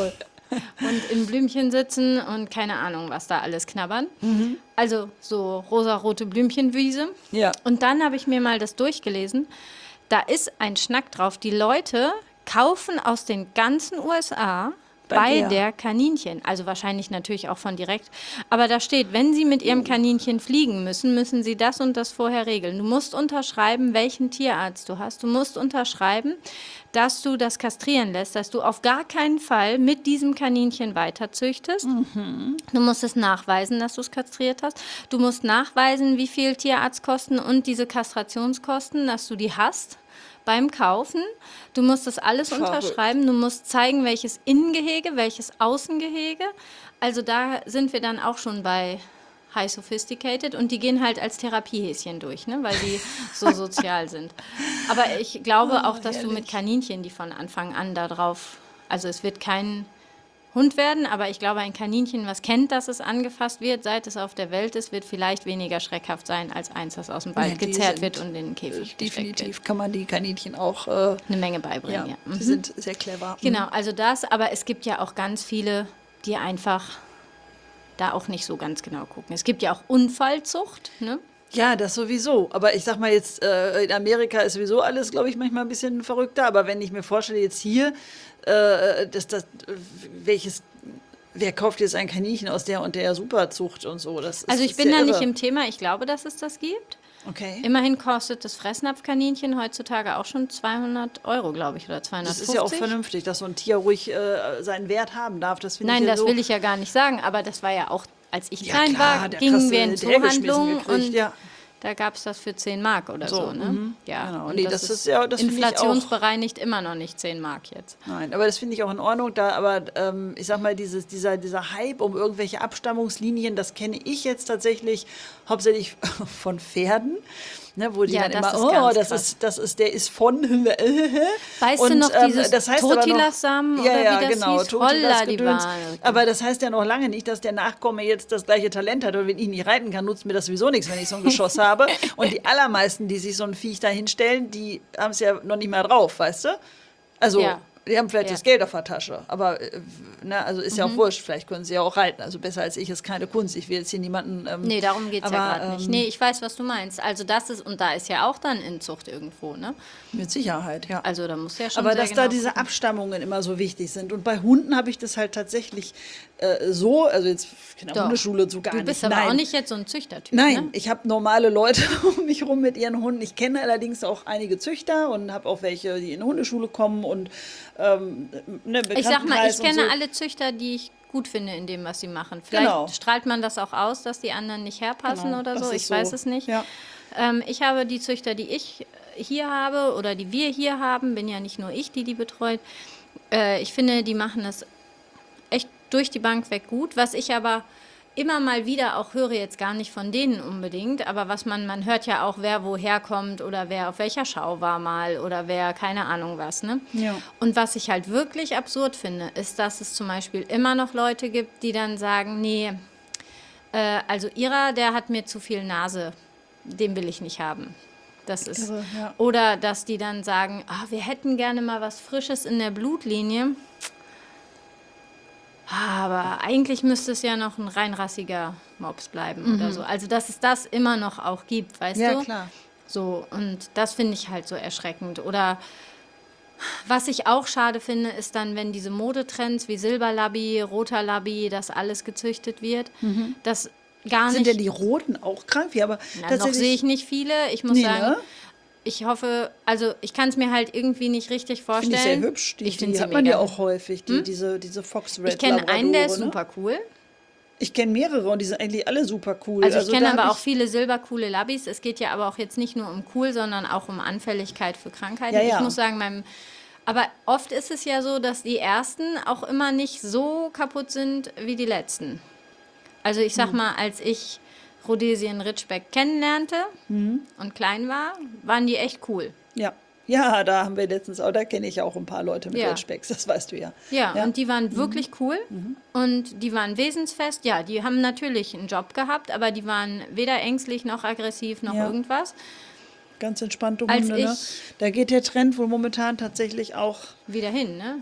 und im Blümchen sitzen und keine Ahnung, was da alles knabbern. Also so rosarote Blümchenwiese. Ja. Und dann habe ich mir mal das durchgelesen. Da ist ein Schnack drauf. Die Leute kaufen aus den ganzen USA bei dir. der Kaninchen, also wahrscheinlich natürlich auch von direkt, aber da steht, wenn Sie mit Ihrem Kaninchen fliegen müssen, müssen Sie das und das vorher regeln. Du musst unterschreiben, welchen Tierarzt du hast. Du musst unterschreiben, dass du das kastrieren lässt, dass du auf gar keinen Fall mit diesem Kaninchen weiterzüchtest. Du musst es nachweisen, dass du es kastriert hast. Du musst nachweisen, wie viel Tierarztkosten und diese Kastrationskosten, dass du die hast beim Kaufen. Du musst das alles Verrückt. unterschreiben. Du musst zeigen, welches Innengehege, welches Außengehege. Also da sind wir dann auch schon bei High Sophisticated und die gehen halt als Therapiehäschen durch, ne, weil die so sozial sind. Aber ich glaube auch, dass du mit Kaninchen, die von Anfang an da drauf, also es wird kein Hund werden, aber ich glaube, ein Kaninchen, was kennt, dass es angefasst wird, seit es auf der Welt ist, wird vielleicht weniger schreckhaft sein als eins, das aus dem Wald die gezerrt sind wird und in den Käfig gesteckt wird. Definitiv kann man die Kaninchen auch Eine Menge beibringen, ja. die sind sehr clever. Genau, also das, aber es gibt ja auch ganz viele, die einfach da auch nicht so ganz genau gucken. Es gibt ja auch Unfallzucht, ne? Ja, das sowieso. Aber ich sag mal jetzt, in Amerika ist sowieso alles, glaube ich, manchmal ein bisschen verrückter. Aber wenn ich mir vorstelle, jetzt hier, wer kauft jetzt ein Kaninchen aus der und der Superzucht und so? Das ist Also ich bin sehr da nicht irre. im Thema, ich glaube, dass es das gibt. Okay. Immerhin kostet das Fressnapfkaninchen heutzutage auch schon 200 Euro, glaube ich, oder 250. Das ist ja auch vernünftig, dass so ein Tier ruhig seinen Wert haben darf. Das finde ich Nein, ja das so. will ich ja gar nicht sagen, aber das war ja auch, als ich Ja, klein klar, war, da gingen hast du wir in den hergeschmissen Zoohandlungen gekriegt, und ja. da gab es das für 10 Mark oder so, ne? Ja, genau. und Nee, das ist ja- das finde ich auch- inflationsbereinigt immer noch nicht 10 Mark jetzt. Nein, aber das finde ich auch in Ordnung. Aber ich sag mal, dieser Hype um irgendwelche Abstammungslinien, das kenne ich jetzt tatsächlich hauptsächlich von Pferden. Ne, wo die Ja, dann das immer, ist ganz der ist von. Weißt du noch dieses das heißt aber noch- Totilas-Samen ja, oder ja, wie das genau, hieß? Totilas Holla, die Gedöns. waren. Aber das heißt ja noch lange nicht, dass der Nachkomme jetzt das gleiche Talent hat. Und wenn ich nicht reiten kann, nutzt mir das sowieso nichts, wenn ich so ein Geschoss habe. Und die allermeisten, die sich so ein Viech da hinstellen, die haben es ja noch nicht mal drauf, weißt du? Also, Ja. die haben vielleicht Ja. das Geld auf der Tasche. Aber, also ist ja auch wurscht. Vielleicht können sie ja auch reiten. Also besser als ich ist keine Kunst. Ich will jetzt hier niemanden. Nee, darum geht es ja aber, gerade nicht. Nee, ich weiß, was du meinst. Also das ist, und da ist ja auch dann Inzucht irgendwo, ne? Mit Sicherheit, ja. Also da muss ja schon Aber sehr dass genau da diese gucken. Abstammungen immer so wichtig sind. Und bei Hunden habe ich das halt tatsächlich so, also jetzt in der Doch. Hundeschule so gar Du nicht. bist aber Nein. auch nicht jetzt so ein Züchtertyp, Nein, ne? ich habe normale Leute um mich rum mit ihren Hunden. Ich kenne allerdings auch einige Züchter und habe auch welche, die in die Hundeschule kommen und Ich sag mal, ich Bekanntenkreis und kenne so. alle Züchter, die ich gut finde in dem, was sie machen. Vielleicht Genau. strahlt man das auch aus, dass die anderen nicht herpassen Genau, oder das so. ist Ich so. weiß es nicht. Ja. Ich habe die Züchter, die ich hier habe oder die wir hier haben, bin ja nicht nur ich, die betreut. Ich finde, die machen das echt durch die Bank weg gut. Was ich aber immer mal wieder auch höre, jetzt gar nicht von denen unbedingt, aber was man hört ja auch, wer woher kommt oder wer auf welcher Schau war mal oder wer keine Ahnung was, ne? Ja. Und was ich halt wirklich absurd finde, ist, dass es zum Beispiel immer noch Leute gibt, die dann sagen, nee, also Ira, der hat mir zu viel Nase, den will ich nicht haben. Das ist, Irre, ja. oder dass die dann sagen, wir hätten gerne mal was Frisches in der Blutlinie. Aber eigentlich müsste es ja noch ein reinrassiger Mops bleiben oder so. Also, dass es das immer noch auch gibt, weißt Ja, du? klar. So, und das finde ich halt so erschreckend. Oder was ich auch schade finde, ist dann, wenn diese Modetrends wie Silberlabby, roter Labby, das alles gezüchtet wird, das gar Sind nicht. denn die Roten auch krank? Ja, aber Na, noch sehe ich nicht viele. Ich muss Nee, sagen, ne? ich hoffe, also ich kann es mir halt irgendwie nicht richtig vorstellen. Finde ich sehr hübsch. Ich finde die sie hat man mega. ja auch häufig, diese Fox Red Ich kenne einen, der ist Labradore, ne? super cool. Ich kenne mehrere und die sind eigentlich alle super cool. Also ich kenne da aber hab auch viele silbercoole Labbys. Es geht ja aber auch jetzt nicht nur um cool, sondern auch um Anfälligkeit für Krankheiten. Ja, ja. Ich muss sagen, aber oft ist es ja so, dass die ersten auch immer nicht so kaputt sind wie die letzten. Also ich sag mal, als ich Rhodesien Ridgeback kennenlernte und klein war, waren die echt cool. Ja, da haben wir letztens auch, da kenne ich auch ein paar Leute mit Ja. Ridgebacks, das weißt du ja. Ja, und die waren wirklich cool und die waren wesensfest. Ja, die haben natürlich einen Job gehabt, aber die waren weder ängstlich noch aggressiv noch Ja. irgendwas. ganz entspannte Als Hunde. Ne? Da geht der Trend wohl momentan tatsächlich auch. Wieder hin, ne?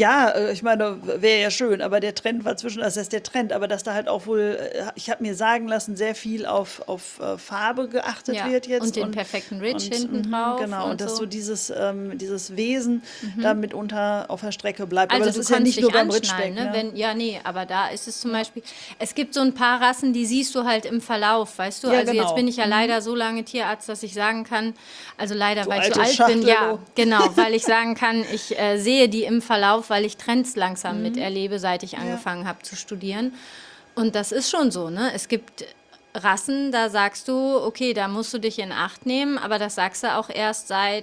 Ich meine, wäre ja schön, aber der Trend war das heißt der Trend, aber dass da halt auch wohl, ich habe mir sagen lassen, sehr viel auf Farbe geachtet wird jetzt. Und den perfekten Ridge hinten drauf. Genau, und dass so dieses Wesen da mitunter auf der Strecke bleibt. Also aber das du ist ja kannst nicht dich nur beim anschnallen, Ridgeback. ne? Aber da ist es zum Beispiel, es gibt so ein paar Rassen, die siehst du halt im Verlauf, weißt du? Ja, Also jetzt genau. bin ich ja leider so lange Tierarzt, dass ich sagen kann, also leider, weil ich so alte alt bin, ja, Schachtel, genau, weil ich sagen kann, ich sehe die im Verlauf, weil ich Trends langsam miterlebe, seit ich angefangen habe zu studieren. Und das ist schon so, ne? Es gibt Rassen, da sagst du, okay, da musst du dich in Acht nehmen, aber das sagst du auch erst seit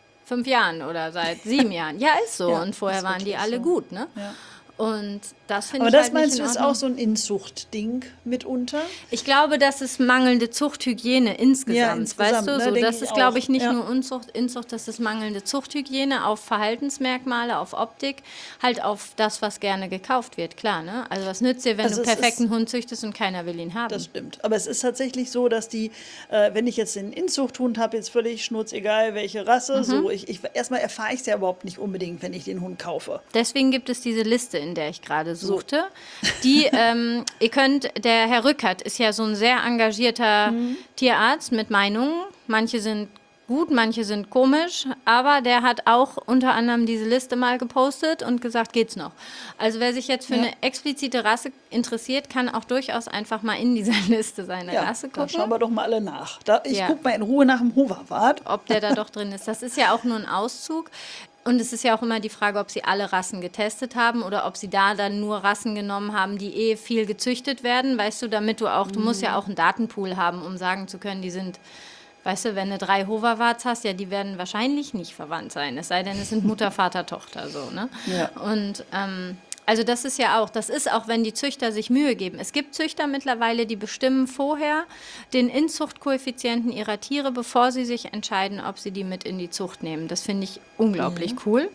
5 Jahren oder seit 7 Jahren. Ja, ist so. Ja, und vorher ist waren die wirklich alle so. gut, ne? Ja. Und das finde Aber ich das halt meinst nicht du in ist Ordnung. auch so ein Inzuchtding mitunter? Ich glaube, das ist mangelnde Zuchthygiene insgesamt, Ja, insgesamt, weißt du? ne, So, denke das ich ist, glaube auch. ich, nicht Ja. nur Inzucht, das ist mangelnde Zuchthygiene auf Verhaltensmerkmale, auf Optik, halt auf das, was gerne gekauft wird, klar, ne? Also was nützt dir, wenn Also du es perfekten ist- Hund züchtest und keiner will ihn haben? Das stimmt. Aber es ist tatsächlich so, dass wenn ich jetzt den Inzuchthund habe, jetzt völlig schnurzegal, welche Rasse, so erstmal erfahre ich es ja überhaupt nicht unbedingt, wenn ich den Hund kaufe. Deswegen gibt es diese Liste, in der ich gerade suchte. Die, ihr könnt, der Herr Rückert ist ja so ein sehr engagierter Tierarzt mit Meinungen. Manche sind gut, manche sind komisch, aber der hat auch unter anderem diese Liste mal gepostet und gesagt, geht's noch. Also wer sich jetzt für eine explizite Rasse interessiert, kann auch durchaus einfach mal in dieser Liste seine Ja, Rasse da gucken. schauen wir doch mal alle nach. Ich Ja. gucke mal in Ruhe nach dem Hoverwart. Ob der da doch drin ist. Das ist ja auch nur ein Auszug. Und es ist ja auch immer die Frage, ob sie alle Rassen getestet haben oder ob sie da dann nur Rassen genommen haben, die viel gezüchtet werden. Weißt du, damit du musst ja auch einen Datenpool haben, um sagen zu können, die sind, weißt du, wenn du 3 Hoverwarts hast, ja, die werden wahrscheinlich nicht verwandt sein. Es sei denn, es sind Mutter, Vater, Tochter, so, ne? Ja. Und, also das ist auch, wenn die Züchter sich Mühe geben. Es gibt Züchter mittlerweile, die bestimmen vorher den Inzuchtkoeffizienten ihrer Tiere, bevor sie sich entscheiden, ob sie die mit in die Zucht nehmen. Das finde ich unglaublich cool.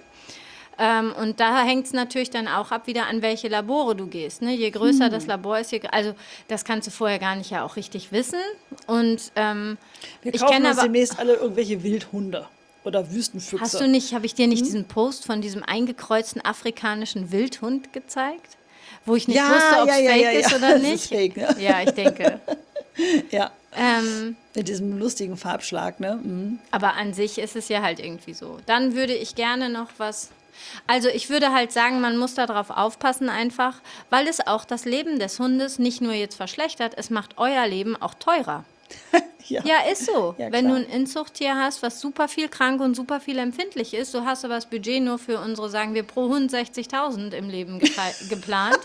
Und da hängt es natürlich dann auch ab, wieder an welche Labore du gehst. Ne? Je größer das Labor ist, also das kannst du vorher gar nicht ja auch richtig wissen. Und Wir ich kaufen kenne uns aber... demnächst alle irgendwelche Wildhunde oder Wüstenfüchse. habe ich dir nicht diesen Post von diesem eingekreuzten afrikanischen Wildhund gezeigt? Wo ich nicht wusste, ob es fake ist oder Das nicht. ist fake, ne? Ja, ich denke. Ja. Mit diesem lustigen Farbschlag, ne? Mhm. Aber an sich ist es ja halt irgendwie so. Dann würde ich gerne noch was... Also ich würde halt sagen, man muss darauf aufpassen einfach, weil es auch das Leben des Hundes nicht nur jetzt verschlechtert, es macht euer Leben auch teurer. Ja. Ja, ist so. Ja, Wenn du klar. ein Inzuchttier hast, was super viel krank und super viel empfindlich ist, du hast aber das Budget nur für unsere, sagen wir, pro Hund 60.000 im Leben geplant.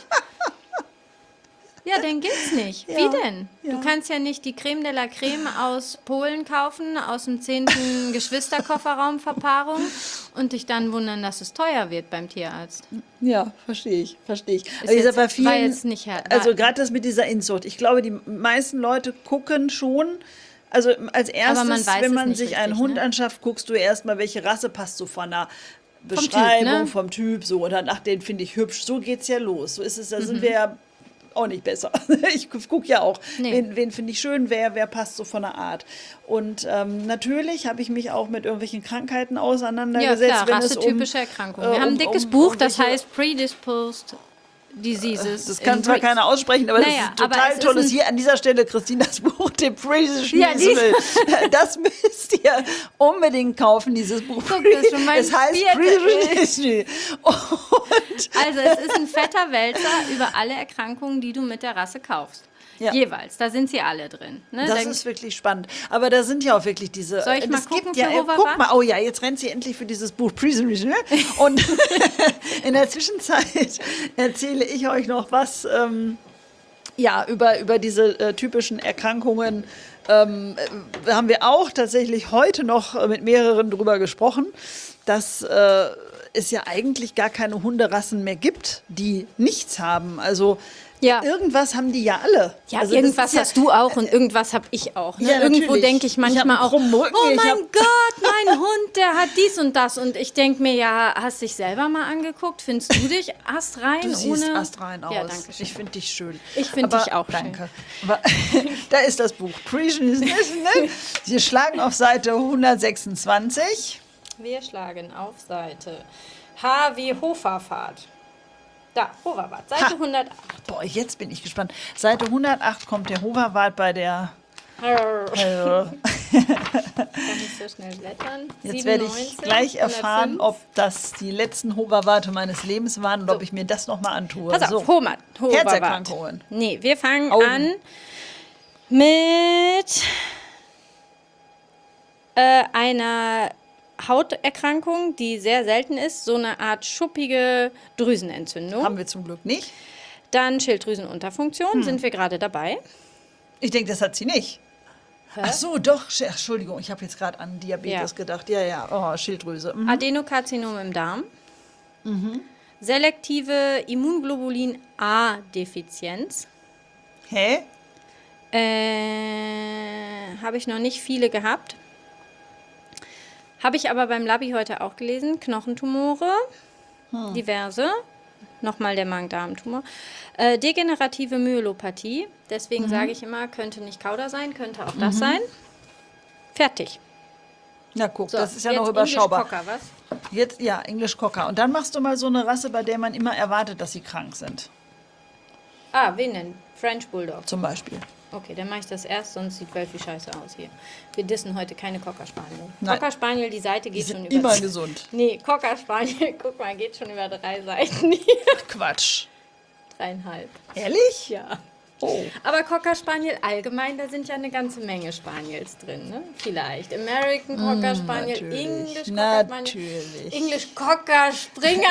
Ja, dann geht's nicht. Ja, Wie denn? ja. Du kannst ja nicht die Creme de la Creme aus Polen kaufen, aus dem 10. Geschwisterkofferraumverpaarung und dich dann wundern, dass es teuer wird beim Tierarzt. Ja, verstehe ich. Aber ich jetzt- sag, bei war vielen, jetzt nicht her- also gerade das mit dieser Inzucht, ich glaube, die meisten Leute gucken schon, also als erstes, man weiß wenn es man nicht sich einen richtig, Hund ne? anschafft, guckst du erstmal, welche Rasse passt so von der Typ, Beschreibung, ne? vom Typ, so, oder nach den finde ich hübsch, so geht's ja los. So ist es, da Mhm. sind wir ja auch nicht besser. Ich gucke ja auch, Nee. wen finde ich schön, wer passt so von der Art. Und natürlich habe ich mich auch mit irgendwelchen Krankheiten Ja, auseinandergesetzt, klar, wenn es rassetypische Erkrankungen. Wir um- haben ein dickes um Buch, das welche- heißt Predisposed Diseases. Das kann in zwar Breeds. keiner aussprechen, aber Naja, das ist aber total es ist tolles. ein- Hier an dieser Stelle Christinas Buch, The Precision Ja, Musical. Das müsst ihr unbedingt kaufen, dieses Buch. Guck, das ist schon mein Es heißt vierter- Precision. Und Also es ist ein fetter Wälzer über alle Erkrankungen, die du mit der Rasse kaufst. Ja. Jeweils, da sind sie alle drin. Ne? das Da- ist wirklich spannend. Aber da sind ja auch wirklich diese. Soll ich mal es gucken gibt ja, für Hoverwart? guck mal, oh ja, jetzt rennt sie endlich für dieses Buch Precision. Und in der Zwischenzeit erzähle ich euch noch was. Ja, über diese typischen Erkrankungen haben wir auch tatsächlich heute noch mit mehreren drüber gesprochen, dass es ja eigentlich gar keine Hunderassen mehr gibt, die nichts haben. Also Ja. irgendwas haben die ja alle. Ja, also das irgendwas ist hast du auch und irgendwas habe ich auch. Ne? Ja, Irgendwo natürlich. denke ich manchmal Ich hab einen auch, krummen Rücken, oh ich mein hab- Gott, mein Hund, der hat dies und das. Und ich denke mir, ja, hast dich selber mal angeguckt? Findest du dich astrein? Du siehst ohne... astrein aus. Ja, danke schön. Ich finde dich schön. Ich finde Aber- dich auch schön. Danke. Aber da ist das Buch Creationism. Sie schlagen auf Seite 126. Wir schlagen auf Seite H wie Hoferfahrt. Da, Hoverwart, Seite 108. Boah, jetzt bin ich gespannt. Seite 108 kommt der Hoverwart bei der... Kann ich so schnell blättern? Jetzt werde ich 97, gleich erfahren, 105. ob das die letzten Hoverwarte meines Lebens waren und ob ich mir das nochmal antue. Pass auf, So. Hoverwart. Herzerkrankungen. Nee, wir fangen Augen. an mit einer Hauterkrankung, die sehr selten ist, so eine Art schuppige Drüsenentzündung. Haben wir zum Glück nicht. Dann Schilddrüsenunterfunktion, sind wir gerade dabei. Ich denke, das hat sie nicht. Ach so, doch. Entschuldigung, ich habe jetzt gerade an Diabetes Ja. gedacht. Ja, ja. Oh, Schilddrüse. Mhm. Adenokarzinom im Darm. Selektive Immunglobulin A-Defizienz. Hä? Habe ich noch nicht viele gehabt. Habe ich aber beim Labi heute auch gelesen. Knochentumore, diverse. Nochmal der Magen-Darm-Tumor. Degenerative Myelopathie. Deswegen sage ich immer, könnte nicht Kauder sein, könnte auch das sein. Fertig. Na guck, So, das ist ja jetzt noch überschaubar. English Cocker, was? Jetzt, ja, English Cocker. Und dann machst du mal so eine Rasse, bei der man immer erwartet, dass sie krank sind. Ah, wen denn? French Bulldog. Zum Beispiel. Okay, dann mache ich das erst, sonst sieht Wölfi scheiße aus hier. Wir dissen heute keine Cocker Spaniel. Nein. Cocker Spaniel, die Seite Die geht schon sind über... immer gesund. Nee, Cocker Spaniel, guck mal, geht schon über 3 Seiten hier. Quatsch. 3,5. Ehrlich? Ja. Oh. Aber Cocker Spaniel allgemein, da sind ja eine ganze Menge Spaniels drin, ne? Vielleicht. American Cocker Spaniel, natürlich. English Cocker Spaniel, Natürlich. English Cocker Springer.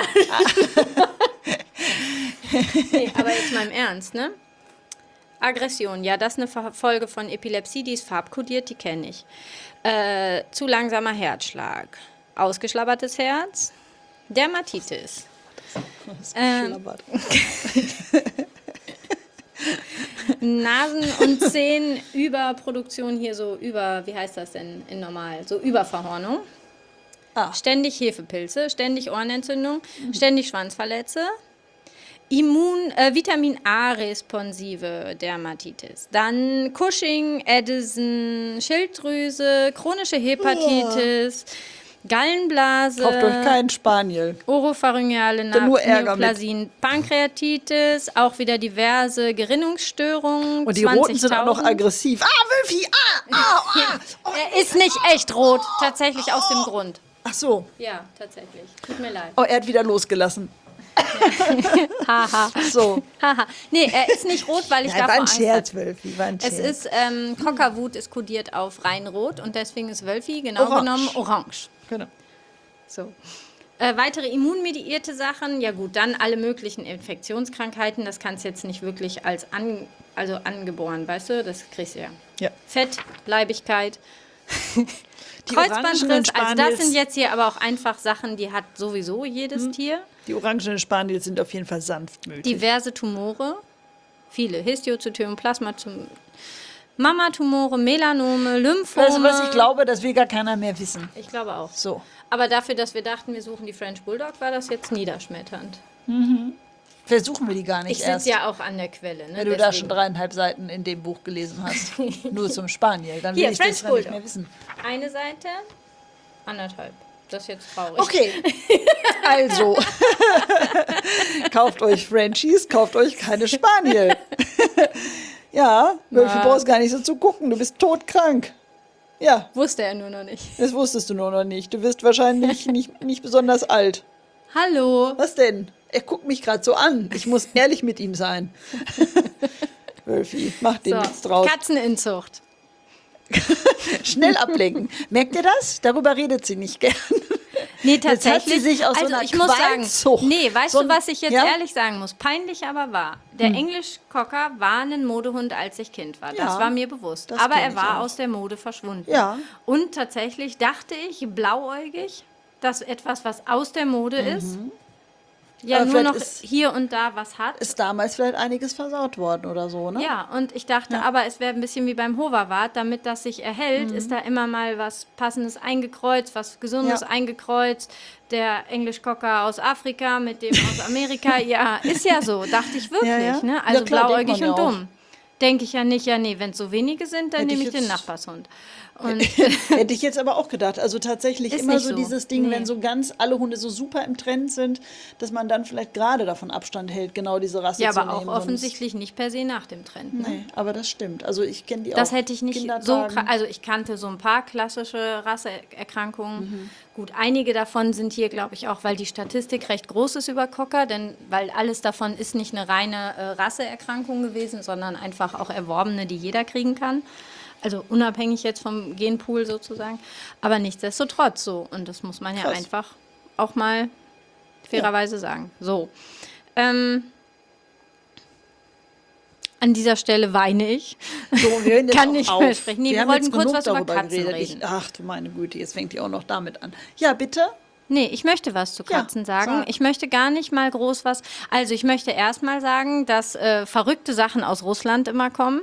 Nee, aber jetzt mal im Ernst, ne? Aggression, ja, das ist eine Folge von Epilepsie, die ist farbkodiert, die kenne ich. Zu langsamer Herzschlag, ausgeschlabbertes Herz, Dermatitis. Schlabbert. Nasen- und Zehenüberproduktion hier so über, wie heißt das denn in normal, so Überverhornung. Ah. Ständig Hefepilze, ständig Ohrenentzündung, ständig Schwanzverletze. Vitamin A-responsive Dermatitis. Dann Cushing, Addison, Schilddrüse, chronische Hepatitis, Gallenblase. Kauft euch keinen Spaniel. Oropharyngeale nur Ärger mit. Neoplasien, Pankreatitis, auch wieder diverse Gerinnungsstörungen. Und die Roten sind auch noch 20.000. aggressiv. Ah, Wölfi! Oh. Er ist nicht echt rot, tatsächlich aus dem Grund. Ach so. Ja, tatsächlich. Tut mir leid. Oh, er hat wieder losgelassen. Haha. So. Haha. Nee, er ist nicht rot, weil ich Nein, davor war ein Angst Scherz, hatte. Wölfi. War ein Es Scherz. ist, Cockerwut ist kodiert auf Reinrot und deswegen ist Wölfi genau Orange. genommen orange. Genau. So. Weitere immunmediierte Sachen, ja gut, dann alle möglichen Infektionskrankheiten, das kannst du jetzt nicht wirklich als angeboren, weißt du, das kriegst du ja. Ja. Fett, Leibigkeit, Die orangenen Kreuzbandriss, also das Spaniels- sind jetzt hier aber auch einfach Sachen, die hat sowieso jedes Tier. Die orangenen Spaniels sind auf jeden Fall sanftmütig. Diverse Tumore, viele, Histiozytom, Plasmatum, Mammatumore, Melanome, Lymphome. Weißt du, was ich glaube, dass wir gar keiner mehr wissen. Ich glaube auch. So. Aber dafür, dass wir dachten, wir suchen die French Bulldog, war das jetzt niederschmetternd. Versuchen wir die gar nicht Ich erst. sitze ja auch an der Quelle. Ne? Wenn du da Deswegen. schon 3,5 Seiten in dem Buch gelesen hast. Nur zum Spaniel. Dann will Hier, ich French das gar nicht Bulldog. mehr wissen. Eine Seite, 1,5. Das ist jetzt traurig. Okay, also, kauft euch Frenchies, kauft euch keine Spaniel. Ja, Wölfi, Na. brauchst gar nicht so zu gucken, du bist todkrank. Ja, Wusste er nur noch nicht. das wusstest du nur noch nicht. Du wirst wahrscheinlich nicht besonders alt. Hallo. Was denn? Er guckt mich gerade so an. Ich muss ehrlich mit ihm sein. Wölfi, mach dem nichts draus. Katzeninzucht. Schnell ablenken. Merkt ihr das? Darüber redet sie nicht gern. Nee, Jetzt hat tatsächlich. sie sich aus so also einer ich muss sagen, Qualzucht nee, weißt so du, ein- was ich jetzt ja? ehrlich sagen muss? Peinlich aber wahr. Der English Cocker war ein Modehund, als ich Kind war. Das Ja, war mir bewusst. das Aber kenn er ich war auch. aus der Mode verschwunden. Ja. Und tatsächlich dachte ich, blauäugig, dass etwas, was aus der Mode ist, ja Aber nur vielleicht noch hier und da was hat. ist damals vielleicht einiges versaut worden oder so, ne? Ja, und ich dachte aber, es wäre ein bisschen wie beim Hoverwart, damit das sich erhält, ist da immer mal was Passendes eingekreuzt, was Gesundes Ja. eingekreuzt. Der Englischkocker aus Afrika mit dem aus Amerika, ja, ist ja so, dachte ich wirklich, Ja, ja. ne? Ja, Also klar, denkt blauäugig man und ja auch. dumm. Denke ich ja nicht, ja nee, wenn es so wenige sind, dann Hätte ich nehme ich den jetzt- Nachbarshund. Und Hätte ich jetzt aber auch gedacht. Also tatsächlich Ist immer nicht so so. dieses Ding, Nee. wenn so ganz alle Hunde so super im Trend sind, dass man dann vielleicht gerade davon Abstand hält, genau diese Rasse ja, zu aber auch nehmen. sonst- offensichtlich nicht per se nach dem Trend. Ne? Nee, aber das stimmt. Also ich kenne die Das auch. hätte ich nicht so Kindertagen. also ich kannte so ein paar klassische Rasseerkrankungen. Gut, einige davon sind hier, glaube ich, auch, weil die Statistik recht groß ist über Cocker, denn weil alles davon ist nicht eine reine Rasseerkrankung gewesen, sondern einfach auch erworbene, die jeder kriegen kann. Also unabhängig jetzt vom Genpool sozusagen. Aber nichtsdestotrotz so. Und das muss man ja Krass. einfach auch mal fairerweise sagen. So. An dieser Stelle weine ich. So, wir hören jetzt Kann auch nicht auf. mehr sprechen. Nee, wir haben wollten jetzt kurz genug was über darüber Katzen geredet. reden. Ach du meine Güte, jetzt fängt ihr auch noch damit an. Ja, bitte? Nee, ich möchte was zu Ja, Katzen sagen. sag. Ich möchte gar nicht mal groß was. Also ich möchte erst mal sagen, dass verrückte Sachen aus Russland immer kommen.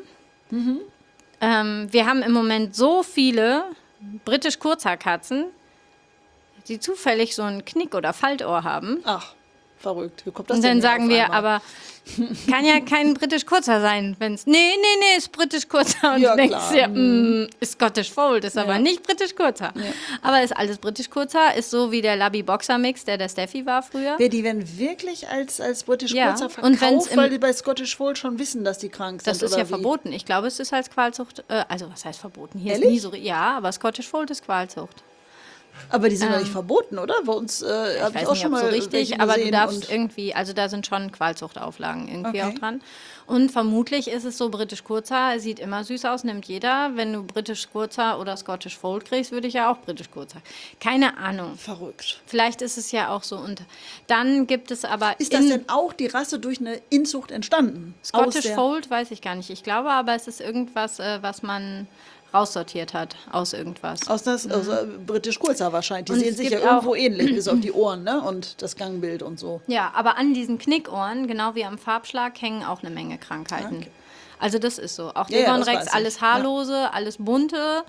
Wir haben im Moment so viele britisch-Kurzhaarkatzen, die zufällig so ein Knick- oder Faltohr haben. Ach, verrückt. Wie kommt das Und denn dann hier sagen auf wir, einmal? aber kann ja kein britisch-kurzer sein, wenn es. Nee, ist britisch-kurzer. Und Ja, du denkst klar. dir, ist Scottish Fold, ist aber Ja. nicht britisch-kurzer. Aber ist alles britisch-kurzer, ist so wie der Labby Boxer Mix, der Steffi war früher. Die werden wirklich als British Ja, Kurzer und wenn's verkauft, im- weil die bei Scottish Fold schon wissen, dass die krank sind. Das ist oder ja wie? verboten. Ich glaube, es ist als Qualzucht, also was heißt verboten? Hier Ehrlich? ist nie so, ja, aber Scottish Fold ist Qualzucht. Aber die sind doch nicht verboten, oder? Bei uns Ich habe ich weiß auch nicht, schon ob so mal richtig, welche aber du gesehen darfst und irgendwie, also da sind schon Qualzuchtauflagen irgendwie Okay. auch dran. Und vermutlich ist es so, britisch Kurzer sieht immer süß aus, nimmt jeder. Wenn du britisch Kurzer oder Scottish Fold kriegst, würde ich ja auch britisch Kurzer. Keine Ahnung. verrückt. Vielleicht ist es ja auch so. Und dann gibt es aber Ist das denn auch die Rasse durch eine Inzucht entstanden? Aus Scottish der- Fold weiß ich gar nicht. Ich glaube aber, es ist irgendwas, was man raussortiert hat aus irgendwas. Aus Britisch Kurzer wahrscheinlich. Die Und sehen es sich gibt ja irgendwo auch- ähnlich, bis auf die Ohren, ne? Und das Gangbild und so. Ja, aber an diesen Knickohren, genau wie am Farbschlag, hängen auch eine Menge Krankheiten. Okay. Also das ist so. Auch Ja, ja, das Devon-Rex, weiß ich. alles haarlose, alles bunte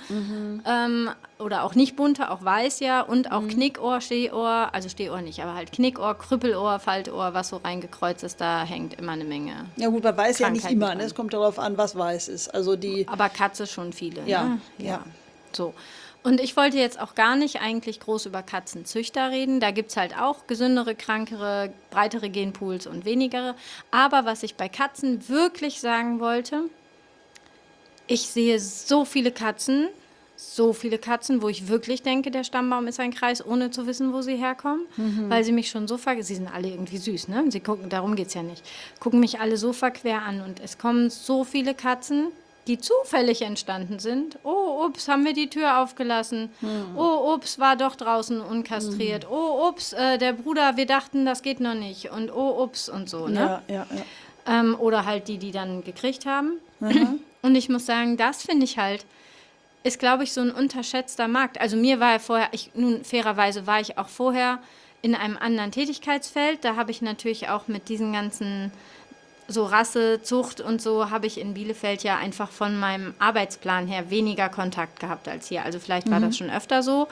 oder auch nicht bunte, auch weiß ja und auch Knickohr, Stehohr, also Stehohr nicht, aber halt Knickohr, Krüppelohr, Faltohr, was so reingekreuzt ist, da hängt immer eine Menge. Ja gut, man weiß ja nicht Krankheiten immer, dran. ne? Es kommt darauf an, was weiß ist. Also die, Aber Katze schon viele. Ja, Ne? ja. So. Und ich wollte jetzt auch gar nicht eigentlich groß über Katzenzüchter reden. Da gibt es halt auch gesündere, krankere, breitere Genpools und wenigere. Aber was ich bei Katzen wirklich sagen wollte, ich sehe so viele Katzen, wo ich wirklich denke, der Stammbaum ist ein Kreis, ohne zu wissen, wo sie herkommen, weil sie mich schon so sie sind alle irgendwie süß, ne? Sie gucken, darum geht es ja nicht, gucken mich alle so verquer an und es kommen so viele Katzen, die zufällig entstanden sind. Oh, ups, haben wir die Tür aufgelassen. Oh, ups, war doch draußen unkastriert. Oh, ups, der Bruder, wir dachten, das geht noch nicht. Und oh, ups und so, ne? ja. Oder halt die dann gekriegt haben. Und ich muss sagen, das finde ich halt, ist, glaube ich, so ein unterschätzter Markt. Also mir war ja vorher, fairerweise war ich auch vorher in einem anderen Tätigkeitsfeld. Da habe ich natürlich auch mit diesen ganzen so Rasse, Zucht und so habe ich in Bielefeld ja einfach von meinem Arbeitsplan her weniger Kontakt gehabt als hier. Also vielleicht war das schon öfter so.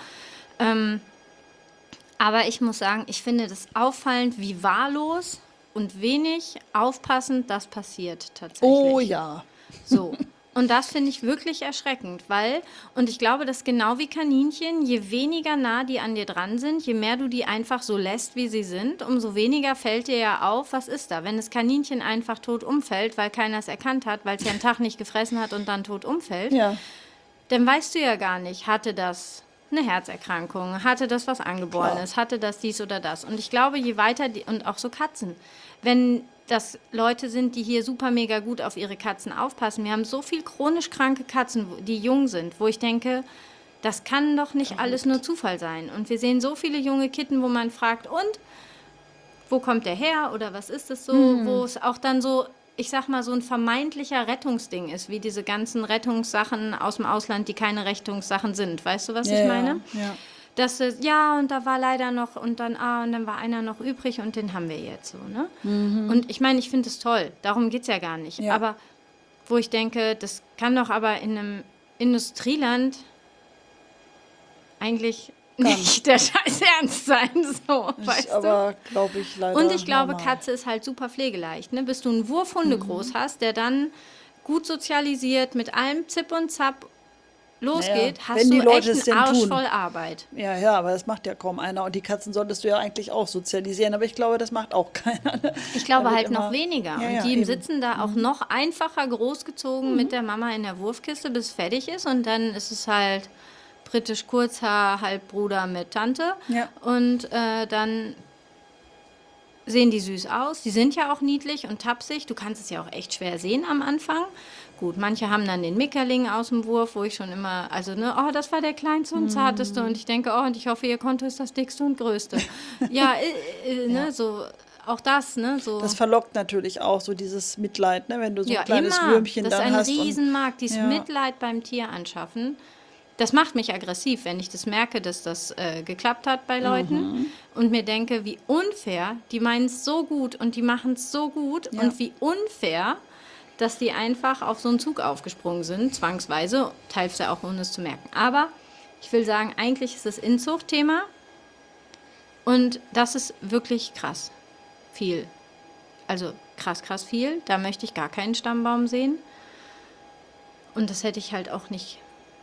Aber ich muss sagen, ich finde das auffallend, wie wahllos und wenig aufpassend das passiert tatsächlich. Oh ja. So. Und das finde ich wirklich erschreckend, weil, und ich glaube, das ist genau wie Kaninchen, je weniger nah die an dir dran sind, je mehr du die einfach so lässt, wie sie sind, umso weniger fällt dir ja auf, was ist da. Wenn das Kaninchen einfach tot umfällt, weil keiner es erkannt hat, weil es ja einen Tag nicht gefressen hat und dann tot umfällt, Ja. dann weißt du ja gar nicht, hatte das eine Herzerkrankung, hatte das was Angeborenes, hatte das dies oder das. Und ich glaube, je weiter, und auch so Katzen, wenn das Leute sind, die hier super mega gut auf ihre Katzen aufpassen. Wir haben so viel chronisch kranke Katzen, die jung sind, wo ich denke, das kann doch nicht alles nur Zufall sein. Und wir sehen so viele junge Kitten, wo man fragt, und wo kommt der her oder was ist es so, wo es auch dann so, ich sag mal, so ein vermeintlicher Rettungsding ist, wie diese ganzen Rettungssachen aus dem Ausland, die keine Rettungssachen sind. Weißt du, was ich meine? Ja. ja, und da war leider noch, und dann war einer noch übrig und den haben wir jetzt so, ne? Und ich meine, ich finde es toll, darum geht es ja gar nicht. Ja. Aber wo ich denke, das kann doch aber in einem Industrieland eigentlich nicht der Scheiß ernst sein, so, weißt Ist aber, glaube ich, leider Und ich glaube, normal. Katze ist halt super pflegeleicht, ne? Bis du einen Wurfhunde groß hast, der dann gut sozialisiert, mit allem Zip und Zap losgeht, Naja, wenn hast die du Leute echt es denn einen Arsch tun. voll Arbeit. Ja, aber das macht ja kaum einer. Und die Katzen solltest du ja eigentlich auch sozialisieren. Aber ich glaube, das macht auch keiner. Ne? Ich glaube Da wird halt noch immer- weniger. Ja, Und ja, die eben. sitzen da auch noch einfacher großgezogen mit der Mama in der Wurfkiste, bis es fertig ist. Und dann ist es halt britisch Kurzhaar, Halbbruder mit Tante. Ja. Und dann sehen die süß aus. Die sind ja auch niedlich und tapsig. Du kannst es ja auch echt schwer sehen am Anfang. Gut, manche haben dann den Mickerling aus dem Wurf, wo ich schon immer, also ne, oh, das war der kleinste und zarteste. Und ich denke, oh, und ich hoffe, ihr Konto ist das dickste und größte. Ja, ne, so, auch das, ne, so. Das verlockt natürlich auch so dieses Mitleid, ne? Wenn du so ein Ja, kleines immer. Würmchen Das ist dann ein hast. Und, Riesenmarkt, dieses ja. Mitleid beim Tier anschaffen. Das macht mich aggressiv, wenn ich das merke, dass das geklappt hat bei Leuten und mir denke, wie unfair, die meinen es so gut und die machen es so gut Ja. und wie unfair, dass die einfach auf so einen Zug aufgesprungen sind, zwangsweise, teilweise auch ohne es zu merken. Aber ich will sagen, eigentlich ist das Inzuchtthema und das ist wirklich krass viel. Also krass viel, da möchte ich gar keinen Stammbaum sehen und das hätte ich halt auch nicht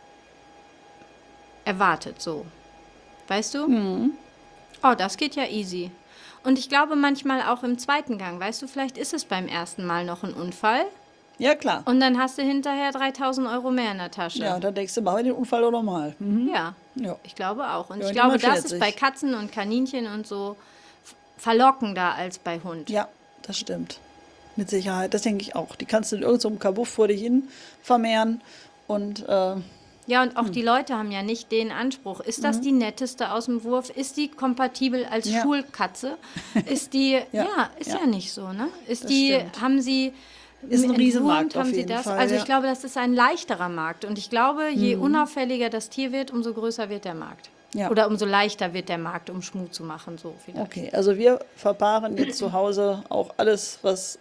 erwartet, so. Weißt du? Oh, das geht ja easy. Und ich glaube manchmal auch im zweiten Gang, weißt du, vielleicht ist es beim ersten Mal noch ein Unfall Ja, klar. und dann hast du hinterher 3.000 Euro mehr in der Tasche. Ja, dann denkst du, machen wir den Unfall doch nochmal. Ja, Ja. ich glaube auch. Und Ja, ich glaube, niemand das fährt ist sich. bei Katzen und Kaninchen und so verlockender als bei Hund. Ja, das stimmt. Mit Sicherheit. Das denke ich auch. Die kannst du in irgendeinem Kabuff vor dich hin vermehren. Und Ja, und auch die Leute haben ja nicht den Anspruch. Ist das die netteste aus dem Wurf? Ist die kompatibel als Ja. Schulkatze? Ist die, ist ja. ja nicht so, ne? Ist Das die, stimmt. haben sie Ist ein entwurmt, Riesenmarkt auf haben sie jeden das? Fall, Also ja. ich glaube, das ist ein leichterer Markt. Und ich glaube, je unauffälliger das Tier wird, umso größer wird der Markt. Ja. Oder umso leichter wird der Markt, um Schmuh zu machen, so vielleicht. okay, also wir verpaaren jetzt zu Hause auch alles, was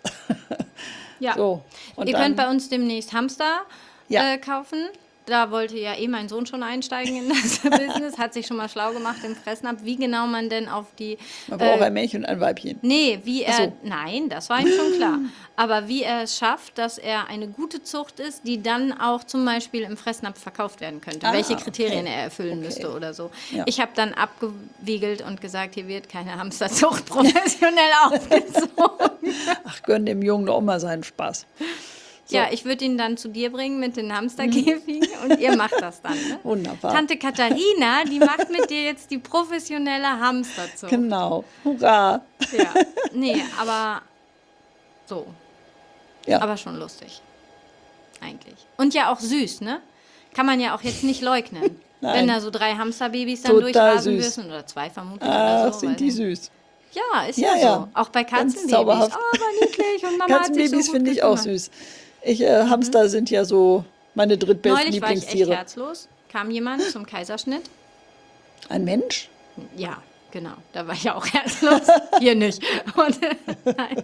Ja. so. Und Ihr dann, könnt bei uns demnächst Hamster Ja. kaufen. Da wollte ja mein Sohn schon einsteigen in das Business, hat sich schon mal schlau gemacht im Fressnapf, wie genau man denn auf die... man braucht ein Männchen und ein Weibchen. Nee, wie er... so. Nein, das war ihm schon klar. Aber wie er es schafft, dass er eine gute Zucht ist, die dann auch zum Beispiel im Fressnapf verkauft werden könnte. Ah, Welche Kriterien okay. er erfüllen Okay. müsste oder so. Ja. Ich habe dann abgewiegelt und gesagt, hier wird keine Hamsterzucht professionell aufgezogen. Ach, gönn dem Jungen doch mal seinen Spaß. So. Ja, ich würde ihn dann zu dir bringen mit den Hamsterkäfigen und ihr macht das dann. Ne? Wunderbar. Tante Katharina, die macht mit dir jetzt die professionelle Hamsterzucht. Genau. Hurra. Ja, nee, aber so. Ja. Aber schon lustig. Eigentlich. Und ja auch süß, ne? Kann man ja auch jetzt nicht leugnen. Nein. Wenn da so 3 Hamsterbabys dann Total durchrasen süß. müssen oder 2 vermutlich Ach, oder so. sind weiß die nicht. süß. Ja, ist Ja, ja, ja. so. Auch bei Ganz Katzenbabys. zauberhaft. Oh, aber niedlich und Mama hat sich so Katzenbabys gut finde ich auch gekümmert. süß. Hamster sind ja so meine drittbesten Neulich war ich echt Lieblingstiere. herzlos. Kam jemand zum Kaiserschnitt. Ein Mensch? Ja, genau. Da war ich auch herzlos. Hier nicht. Und, nein.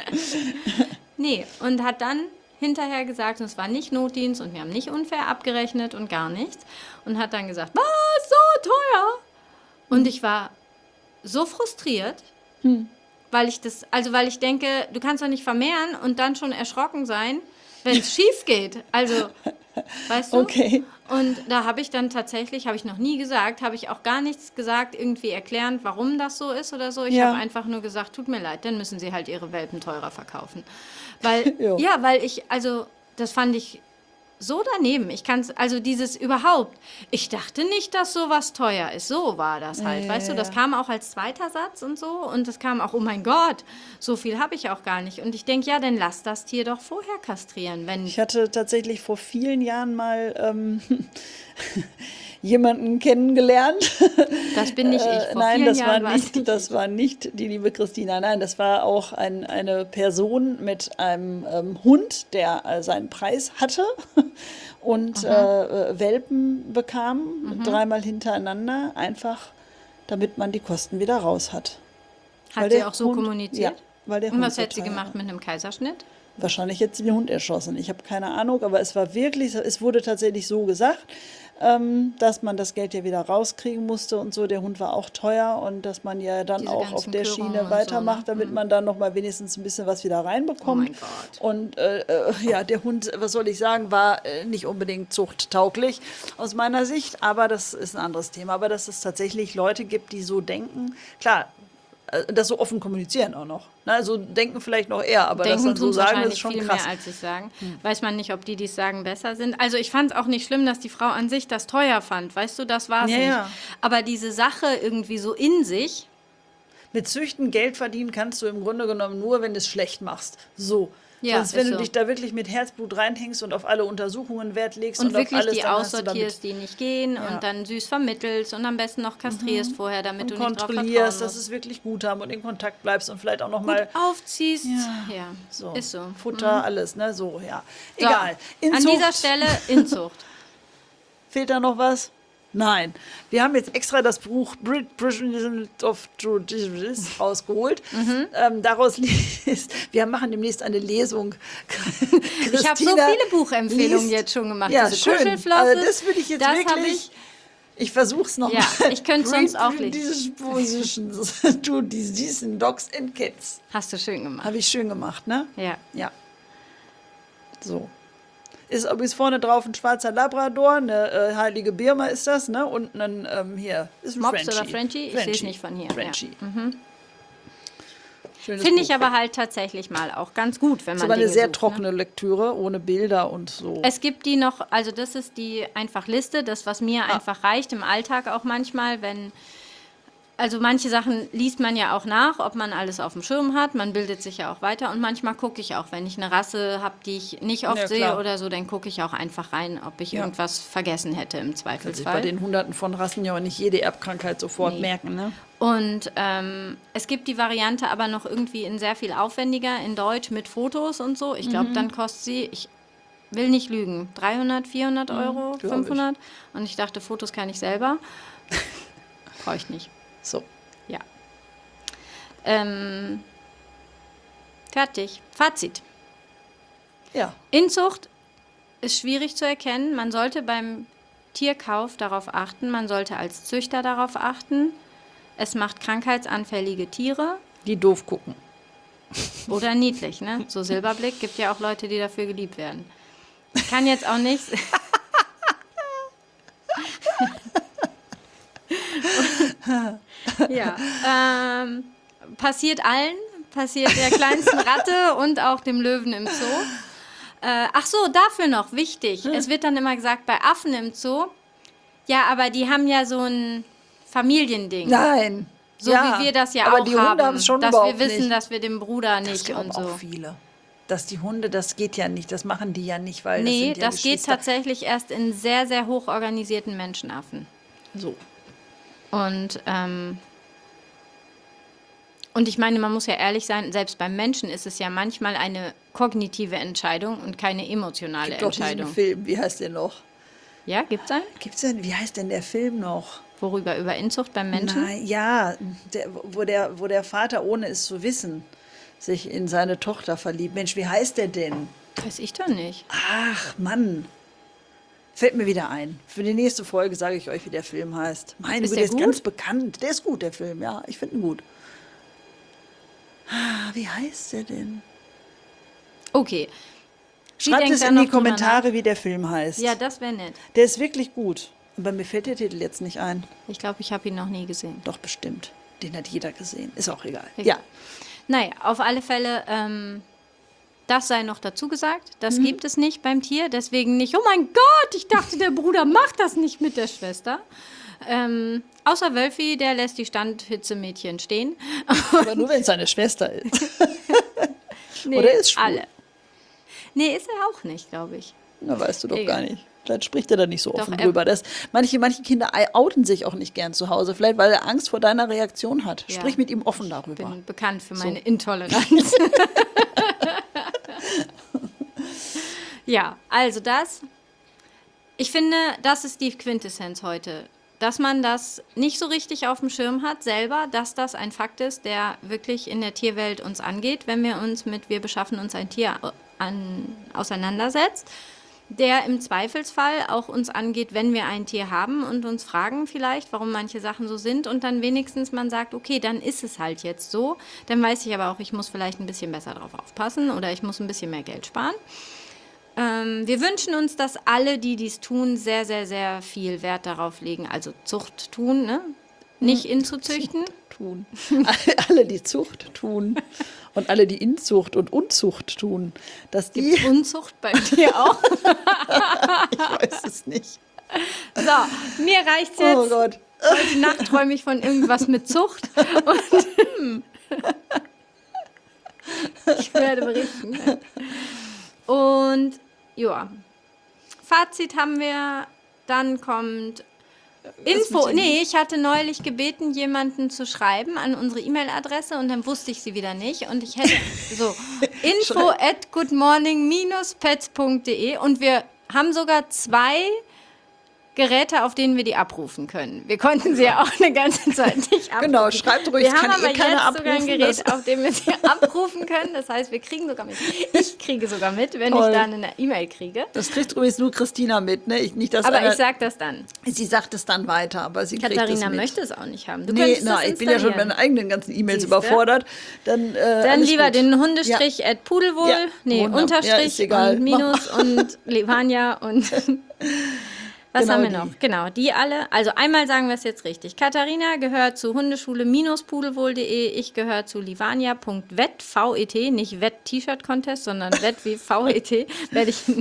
Nee, und hat dann hinterher gesagt, und es war nicht Notdienst und wir haben nicht unfair abgerechnet und gar nichts. Und hat dann gesagt, was, so teuer? Und ich war so frustriert, weil ich denke, du kannst doch nicht vermehren und dann schon erschrocken sein, wenn es schief geht. Also, weißt du? Okay. Und da habe ich dann tatsächlich, habe ich noch nie gesagt, habe ich auch gar nichts gesagt, irgendwie erklärend, warum das so ist oder so. Ich Ja. habe einfach nur gesagt, tut mir leid, dann müssen sie halt ihre Welpen teurer verkaufen. Weil, Jo. ja, weil ich, also, das fand ich so daneben. Ich kann es, also dieses überhaupt, ich dachte nicht, dass sowas teuer ist. So war das halt, weißt du, das kam auch als zweiter Satz und so und das kam auch, oh mein Gott, so viel habe ich auch gar nicht. Und ich denke, ja, dann lass das Tier doch vorher kastrieren, wenn... Ich hatte tatsächlich vor vielen Jahren mal jemanden kennengelernt. Das bin nicht ich. Vor Nein, vielen Jahren war es nicht das ich. war nicht die liebe Christina. Nein, das war auch eine Person mit einem Hund, der seinen Preis hatte und Welpen bekam, dreimal hintereinander, einfach damit man die Kosten wieder raus hat. Weil Hat sie der auch so Hund- kommuniziert? Ja, weil der Und Hund was so hätte sie teuer gemacht war. mit einem Kaiserschnitt? Wahrscheinlich hätte sie den Hund erschossen. Ich habe keine Ahnung, aber es war wirklich, es wurde tatsächlich so gesagt, dass man das Geld ja wieder rauskriegen musste und so. Der Hund war auch teuer und dass man ja dann Diese auch auf ganzen der Körungen und Schiene so, weitermacht, ne? damit man dann noch mal wenigstens ein bisschen was wieder reinbekommt. Oh mein Gott. Und ja, der Hund, was soll ich sagen, war nicht unbedingt zuchttauglich aus meiner Sicht, aber das ist ein anderes Thema. Aber dass es tatsächlich Leute gibt, die so denken, klar, das so offen kommunizieren auch noch. Ne? Also denken vielleicht noch eher, aber das Denken dann so tun sagen, das ist wahrscheinlich schon viel krass. mehr, als sie sagen. Weiß man nicht, ob die es sagen, besser sind. Also ich fand es auch nicht schlimm, dass die Frau an sich das teuer fand. Weißt du, das war es Ja, nicht. ja. Aber diese Sache irgendwie so in sich, Mit Züchten Geld verdienen kannst du im Grunde genommen nur, wenn du es schlecht machst. So. Ja, Sonst, wenn ist du so. dich da wirklich mit Herzblut reinhängst und auf alle Untersuchungen Wert legst und und auf wirklich alles, die dann hast du damit aussortierst, die nicht gehen Ja. und dann süß vermittelst und am besten noch kastrierst vorher, damit und du nicht drauf vertrauen kontrollierst, dass musst. es wirklich gut haben und in Kontakt bleibst und vielleicht auch noch Gut mal aufziehst. Ja. Ja, so ist so. Futter, alles, ne, so, ja. So, Egal. An Inzucht. dieser Stelle Inzucht. Fehlt da noch was? Nein. Wir haben jetzt extra das Buch Prisoners of Justice rausgeholt. Daraus liest, wir machen demnächst eine Lesung. Ich habe so Christina viele Buchempfehlungen liest- jetzt schon gemacht. Ja, Diese schön. Kuschelflosse, Also das würde ich jetzt das hab wirklich... Ich versuche es nochmal. Ja, ich könnte sonst auch nicht. Diese Positions to diesen Dogs and Cats. Hast du schön gemacht. Habe ich schön gemacht, ne? Ja. Ja. So. Ist übrigens vorne drauf ein schwarzer Labrador, eine heilige Birma ist das, ne? Und ein, hier, ist ein Mops Frenchie. oder Frenchie? Ich sehe es nicht von hier. Ja. Frenchie. Schönes Finde Buch. ich aber halt tatsächlich mal auch ganz gut, wenn ist man aber eine Dinge sehr sucht, ne? trockene Lektüre, ohne Bilder und so. Es gibt die noch, also das ist die einfach Liste, das, was mir einfach reicht im Alltag auch manchmal, wenn, also manche Sachen liest man ja auch nach, ob man alles auf dem Schirm hat, man bildet sich ja auch weiter und manchmal gucke ich auch, wenn ich eine Rasse habe, die ich nicht oft Ja, sehe klar. oder so, dann gucke ich auch einfach rein, ob ich Ja. irgendwas vergessen hätte im Kann sich bei Zweifelsfall. den Hunderten von Rassen ja auch nicht jede Erbkrankheit sofort Nee. merken, ne? Und es gibt die Variante aber noch irgendwie in sehr viel aufwendiger, in Deutsch mit Fotos und so. Ich glaube, dann kostet sie, ich will nicht lügen, 300, 400 Euro, glaub 500. Und ich dachte, Fotos kann ich selber. Brauche ich nicht. So. Ja. Fertig. Fazit. Ja. Inzucht ist schwierig zu erkennen. Man sollte beim Tierkauf darauf achten. Man sollte als Züchter darauf achten. Es macht krankheitsanfällige Tiere. Die doof gucken. Oder niedlich, ne? So Silberblick gibt ja auch Leute, die dafür geliebt werden. Ich kann jetzt auch nicht. Ja, passiert allen, passiert der kleinsten Ratte und auch dem Löwen im Zoo. Ach so, dafür noch wichtig. Es wird dann immer gesagt, bei Affen im Zoo, ja, aber die haben ja so ein Familiending. Nein. So ja. wie wir das ja aber auch die Hunde haben, haben es schon dass überhaupt wir wissen, nicht. dass wir den Bruder Das nicht glauben und so. auch viele. Dass die Hunde, das geht ja nicht, das machen die ja nicht, weil Nee, das sind ja das geht Geschwister. tatsächlich erst in sehr, sehr hoch organisierten Menschenaffen. So. Und ich meine, man muss ja ehrlich sein, selbst beim Menschen ist es ja manchmal eine kognitive Entscheidung und keine emotionale Gibt doch diesen Entscheidung. Film, wie heißt der noch? Ja, gibt's einen? Gibt's denn, wie heißt denn der Film noch? Worüber? Über Inzucht beim Menschen? Nein, ja, wo der Vater, ohne es zu wissen, sich in seine Tochter verliebt. Mensch, wie heißt der denn? Weiß ich doch nicht. Ach, Mann. Fällt mir wieder ein. Für die nächste Folge sage ich euch, wie der Film heißt. Meine Ist Güte, der der ist gut? ganz bekannt. Der ist gut, der Film, ja. Ich finde ihn gut. Ah, wie heißt der denn? Okay. Sie Schreibt denkt es da in noch die drüber Kommentare, wie der Film heißt. nach. Ja, das wäre nett. Der ist wirklich gut. Aber mir fällt der Titel jetzt nicht ein. Ich glaube, ich habe ihn noch nie gesehen. Doch, bestimmt. Den hat jeder gesehen. Ist auch egal. Egal. Ja. Naja, auf alle Fälle, das sei noch dazu gesagt. Das gibt es nicht beim Tier. Deswegen nicht, oh mein Gott, ich dachte, der Bruder macht das nicht mit der Schwester. Außer Wölfi, der lässt die Standhitzemädchen stehen. Aber nur, wenn es seine Schwester ist. Nee, Oder ist schwul. alle. Nee, ist er auch nicht, glaube ich. Na, weißt du doch Egal. gar nicht. Vielleicht spricht er da nicht so Doch, offen drüber. Manche Kinder outen sich auch nicht gern zu Hause, vielleicht weil er Angst vor deiner Reaktion hat. Ja. Sprich mit ihm offen darüber. Ich bin bekannt für meine So. Intoleranz. Ja, also das. Ich finde, das ist die Quintessenz heute. Dass man das nicht so richtig auf dem Schirm hat selber, dass das ein Fakt ist, der wirklich in der Tierwelt uns angeht, wenn wir beschaffen uns ein Tier auseinandersetzt, der im Zweifelsfall auch uns angeht, wenn wir ein Tier haben und uns fragen vielleicht, warum manche Sachen so sind und dann wenigstens man sagt, okay, dann ist es halt jetzt so, dann weiß ich aber auch, ich muss vielleicht ein bisschen besser drauf aufpassen oder ich muss ein bisschen mehr Geld sparen. Wir wünschen uns, dass alle, die dies tun, sehr, sehr, sehr viel Wert darauf legen, also Zucht tun, ne? Nicht Inzucht tun. Alle, die Zucht tun und alle, die Inzucht und Unzucht tun, dass die... Gibt's Unzucht bei dir auch? Ich weiß es nicht. So, mir reicht's jetzt. Oh Gott. Heute Nacht träume ich von irgendwas mit Zucht. Und ich werde berichten. Und ja, Fazit haben wir. Dann kommt Info. Nee, ich hatte neulich gebeten, jemanden zu schreiben an unsere E-Mail-Adresse und dann wusste ich sie wieder nicht. Und ich hätte so info@goodmorning-pets.de und wir haben sogar 2 Geräte, auf denen wir die abrufen können. Wir konnten sie ja auch eine ganze Zeit nicht abrufen. Genau, schreibt ruhig, wir haben kann aber keiner jetzt abrufen. sogar ein Gerät, auf dem wir sie abrufen können. Das heißt, wir kriegen sogar mit. Ich kriege sogar mit, wenn Toll. ich dann eine E-Mail kriege. Das kriegt übrigens nur Christina mit, ne? Nicht, dass Aber ich sage das dann. sie sagt es dann weiter, aber sie kriegt Katharina es mit. möchte es auch nicht haben. Du Nee, könntest das ich bin ja schon mit installieren. meinen eigenen ganzen E-Mails Siehste? überfordert. Dann alles Dann lieber gut. den Hundestrich Ja. at Pudelwohl, Ja, nee, wunderbar. Ja, Unterstrich ist egal. und Minus und Levania und was Genau haben wir die. noch? Genau, die alle. Also einmal sagen wir es jetzt richtig. Katharina gehört zu Hundeschule-pudelwohl.de. Ich gehöre zu livania.vet, V-E-T, nicht Wett-T-Shirt-Contest, sondern Wett wie V-E-T. Werde ich.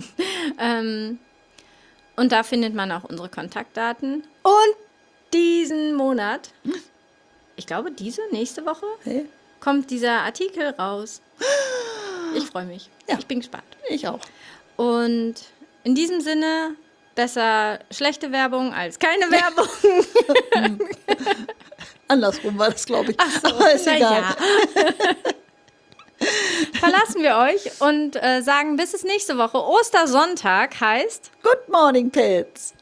Und da findet man auch unsere Kontaktdaten. Und diesen Monat, ich glaube nächste Woche, Hey, kommt dieser Artikel raus. Ich freue mich. Ja. Ich bin gespannt. ich auch. Und in diesem Sinne, besser schlechte Werbung als keine Werbung. Andersrum war das, glaube ich. Ach so, Aber ist na egal. ja. Verlassen wir euch und sagen bis es nächste Woche. Ostersonntag heißt... Good morning, Pets.